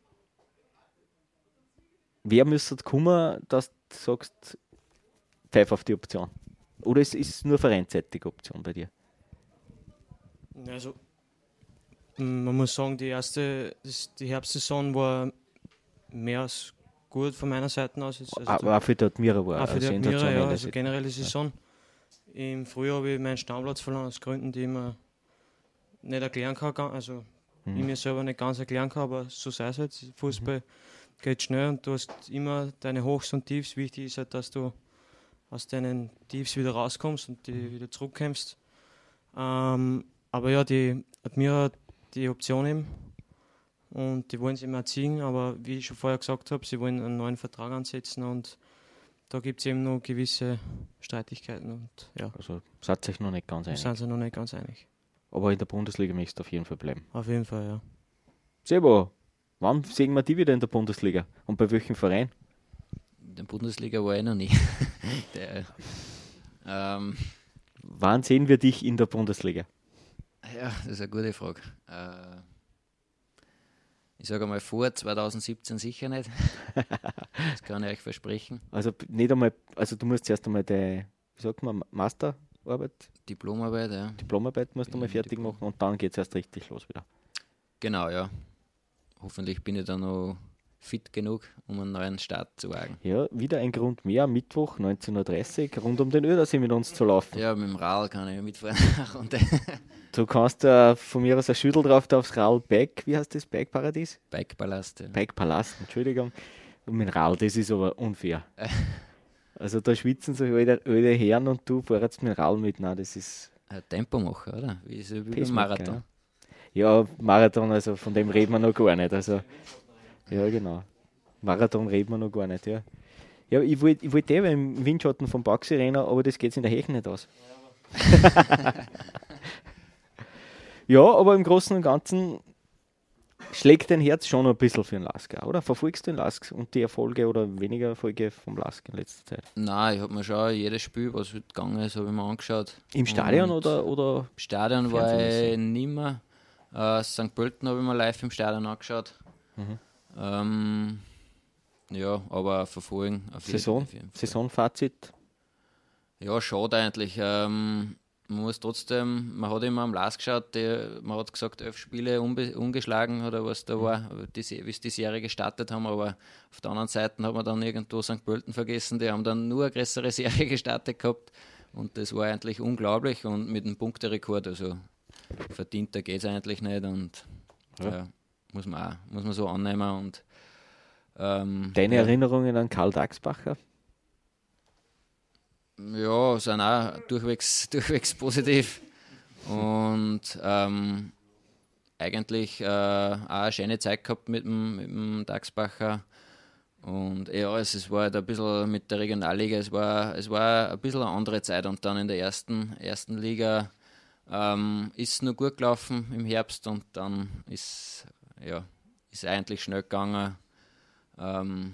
wer müsste kommen, dass du sagst, pfeif auf die Option? Oder ist es nur vereinsseitige Option bei dir? Also, m, man muss sagen, die erste, das, die Herbstsaison war mehr als gut von meiner Seite aus. Also Aber auch für die Admira war auch für die eine Admira, ja, sensationelle also Saison. generelle Saison. Im Frühjahr habe ich meinen Stammplatz verloren, aus Gründen, die ich mir nicht erklären kann. Also, Mhm. ich mir selber nicht ganz erklären kann, aber so sei es halt. Fußball geht schnell und du hast immer deine Hochs und Tiefs. Wichtig ist halt, dass du aus deinen Tiefs wieder rauskommst und die wieder zurückkämpfst. Ähm, aber ja, die Admira hat die Option eben und die wollen sie immer ziehen, aber wie ich schon vorher gesagt habe, sie wollen einen neuen Vertrag ansetzen und da gibt es eben noch gewisse Streitigkeiten. Und, ja. Also seid ihr euch noch nicht ganz einig? Sind sie noch nicht ganz einig. Aber in der Bundesliga möchtest du auf jeden Fall bleiben? Auf jeden Fall, ja. Sebo, wann sehen wir die wieder in der Bundesliga? Und bei welchem Verein? In der Bundesliga war ich noch nie. der, ähm, Wann sehen wir dich in der Bundesliga? Ja, das ist eine gute Frage. Äh, ich sage einmal vor zwanzig siebzehn sicher nicht. Das kann ich euch versprechen. Also nicht einmal, also du musst zuerst einmal die, wie sagt man, Masterarbeit? Diplomarbeit, ja. Diplomarbeit musst du mal fertig Diplom. machen und dann geht es erst richtig los wieder. Genau, ja. Hoffentlich bin ich dann noch fit genug, um einen neuen Start zu wagen. Ja, wieder ein Grund mehr, Mittwoch neunzehn Uhr dreißig, rund um den Ödersee mit uns zu laufen. Ja, mit dem Rad kann ich mitfahren. Du kannst uh, von mir aus ein Schüttel drauf, da aufs Rad Bike, wie heißt das, Bike-Paradies? Bike-Palast, ja. Bike-Palast, Entschuldigung. Und mit dem Rad, das ist aber unfair. Also da schwitzen sich alle, alle Herren und du fährst mit dem Rad mit, nein, das ist... Ein Tempomacher, oder? Wie ist wie beim Marathon. Ja. ja, Marathon, also von dem reden wir noch gar nicht, also... Ja, genau. Marathon reden wir noch gar nicht, ja. Ja, ich wollte ich wollt eh im Windschatten vom Baxi rennen, aber das geht in der Hechen nicht aus. Ja, aber im Großen und Ganzen schlägt dein Herz schon ein bisschen für den Lask, oder? Verfolgst du den Lask und die Erfolge oder weniger Erfolge vom Lask in letzter Zeit? Nein, ich habe mir schon jedes Spiel, was heute gegangen ist, habe ich mir angeschaut. Im Stadion und oder, oder? Im Stadion war ich nicht mehr. Äh, Sankt Pölten habe ich mir live im Stadion angeschaut. Mhm. Ähm, ja, aber verfolgen. Auf Saison, jeden, auf jeden Fall. Saisonfazit? Ja, schade eigentlich. Ähm, man muss trotzdem, man hat immer am Lask geschaut, die, man hat gesagt, elf Spiele unbe, ungeschlagen oder was da war, die, wie sie die Serie gestartet haben, aber auf der anderen Seite hat man dann irgendwo Sankt Pölten vergessen, die haben dann nur eine größere Serie gestartet gehabt und das war eigentlich unglaublich und mit einem Punkterekord, also verdienter geht es eigentlich nicht und ja. Ja, muss man auch, muss man so annehmen. Und, ähm, Deine ja. Erinnerungen an Karl Dagsbacher? Ja, sind auch durchwegs, durchwegs positiv und ähm, eigentlich äh, auch eine schöne Zeit gehabt mit dem, mit dem Dagsbacher und ja, es, es war halt ein bisschen mit der Regionalliga, es war, es war ein bisschen eine andere Zeit und dann in der ersten, ersten Liga ähm, ist es noch gut gelaufen im Herbst und dann ist ja, ist eigentlich schnell gegangen. Ähm,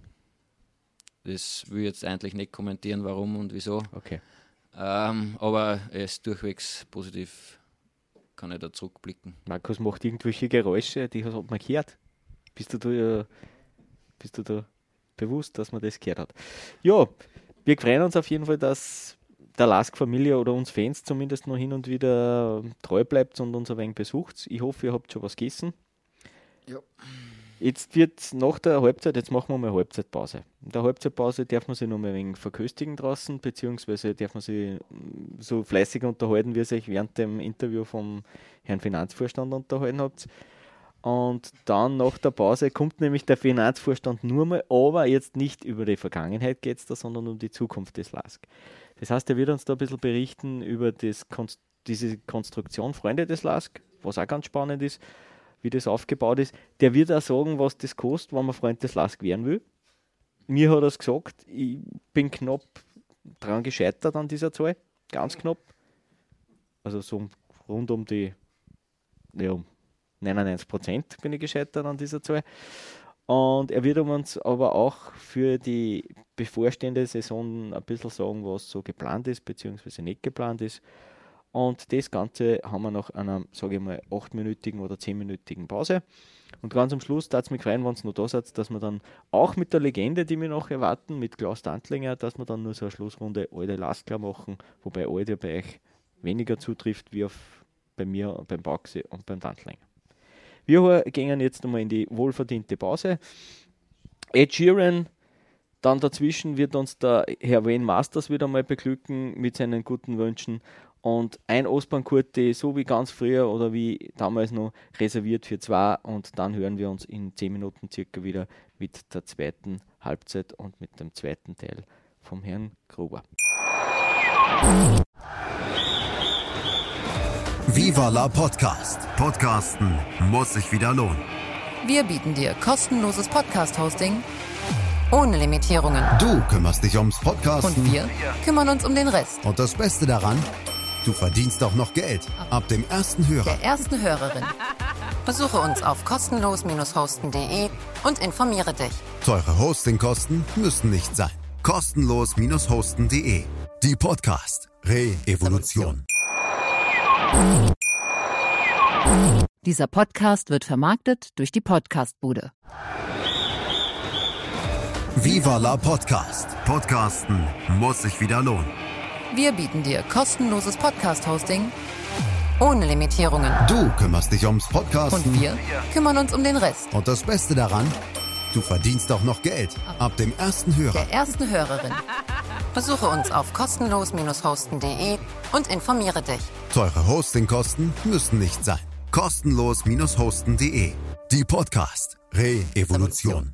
Das will ich jetzt eigentlich nicht kommentieren, warum und wieso. Okay. Ähm, aber er ist durchwegs positiv, kann ich da zurückblicken. Markus macht irgendwelche Geräusche, die hat man gehört. Bist du da, äh, bist du da bewusst, dass man das gehört hat? Ja, wir freuen uns auf jeden Fall, dass der Lask-Familie oder uns Fans zumindest noch hin und wieder treu bleibt und uns ein wenig besucht. Ich hoffe, ihr habt schon was gegessen. Ja. Jetzt wird nach der Halbzeit, jetzt machen wir mal Halbzeitpause. In der Halbzeitpause darf man sich noch mal ein wenig verköstigen draußen, beziehungsweise darf man sich so fleißig unterhalten, wie ihr euch während dem Interview vom Herrn Finanzvorstand unterhalten habt. Und dann nach der Pause kommt nämlich der Finanzvorstand nur mal, aber jetzt nicht über die Vergangenheit geht es da, sondern um die Zukunft des Lask. Das heißt, er wird uns da ein bisschen berichten über das, diese Konstruktion Freunde des Lask, was auch ganz spannend ist, wie das aufgebaut ist. Der wird auch sagen, was das kostet, wenn man Freund des Lask werden will. Mir hat er es gesagt, ich bin knapp dran gescheitert an dieser Zahl, ganz knapp. Also so rund um die ja, neunundneunzig Prozent bin ich gescheitert an dieser Zahl. Und er wird uns aber auch für die bevorstehende Saison ein bisschen sagen, was so geplant ist, beziehungsweise nicht geplant ist. Und das Ganze haben wir nach einer, sage ich mal, achtminütigen oder zehnminütigen Pause. Und ganz am Schluss darf es mich freuen, wenn es noch da seid, dass wir dann auch mit der Legende, die wir noch erwarten, mit Klaus Dantlinger, dass wir dann nur so eine Schlussrunde alte Laskler machen, wobei alte bei euch weniger zutrifft wie auf, bei mir, beim Baxi und beim Dantlinger. Wir gehen jetzt nochmal in die wohlverdiente Pause. Ed Sheeran, dann dazwischen wird uns der Herr Wayne Masters wieder mal beglücken mit seinen guten Wünschen. Und ein Ostbahnkurti, so wie ganz früher oder wie damals noch, reserviert für zwei. Und dann hören wir uns in zehn Minuten circa wieder mit der zweiten Halbzeit und mit dem zweiten Teil vom Herrn Gruber. Viva la Podcast. Podcasten muss sich wieder lohnen. Wir bieten dir kostenloses Podcast-Hosting ohne Limitierungen. Du kümmerst dich ums Podcasten. Und wir kümmern uns um den Rest. Und das Beste daran, du verdienst auch noch Geld. Ab dem ersten Hörer. Der ersten Hörerin. Besuche uns auf kostenlos hosten punkt de und informiere dich. Teure Hostingkosten müssen nicht sein. kostenlos hosten punkt de. Die Podcast Re-Evolution. Dieser Podcast wird vermarktet durch die Podcastbude. Viva la Podcast. Podcasten muss sich wieder lohnen. Wir bieten dir kostenloses Podcast-Hosting ohne Limitierungen. Du kümmerst dich ums Podcasten. Und wir kümmern uns um den Rest. Und das Beste daran, du verdienst auch noch Geld. Ab dem ersten Hörer. Der ersten Hörerin. Besuche uns auf kostenlos hosten punkt de und informiere dich. Teure Hostingkosten müssen nicht sein. kostenlos hosten punkt de. Die Podcast Re-Evolution.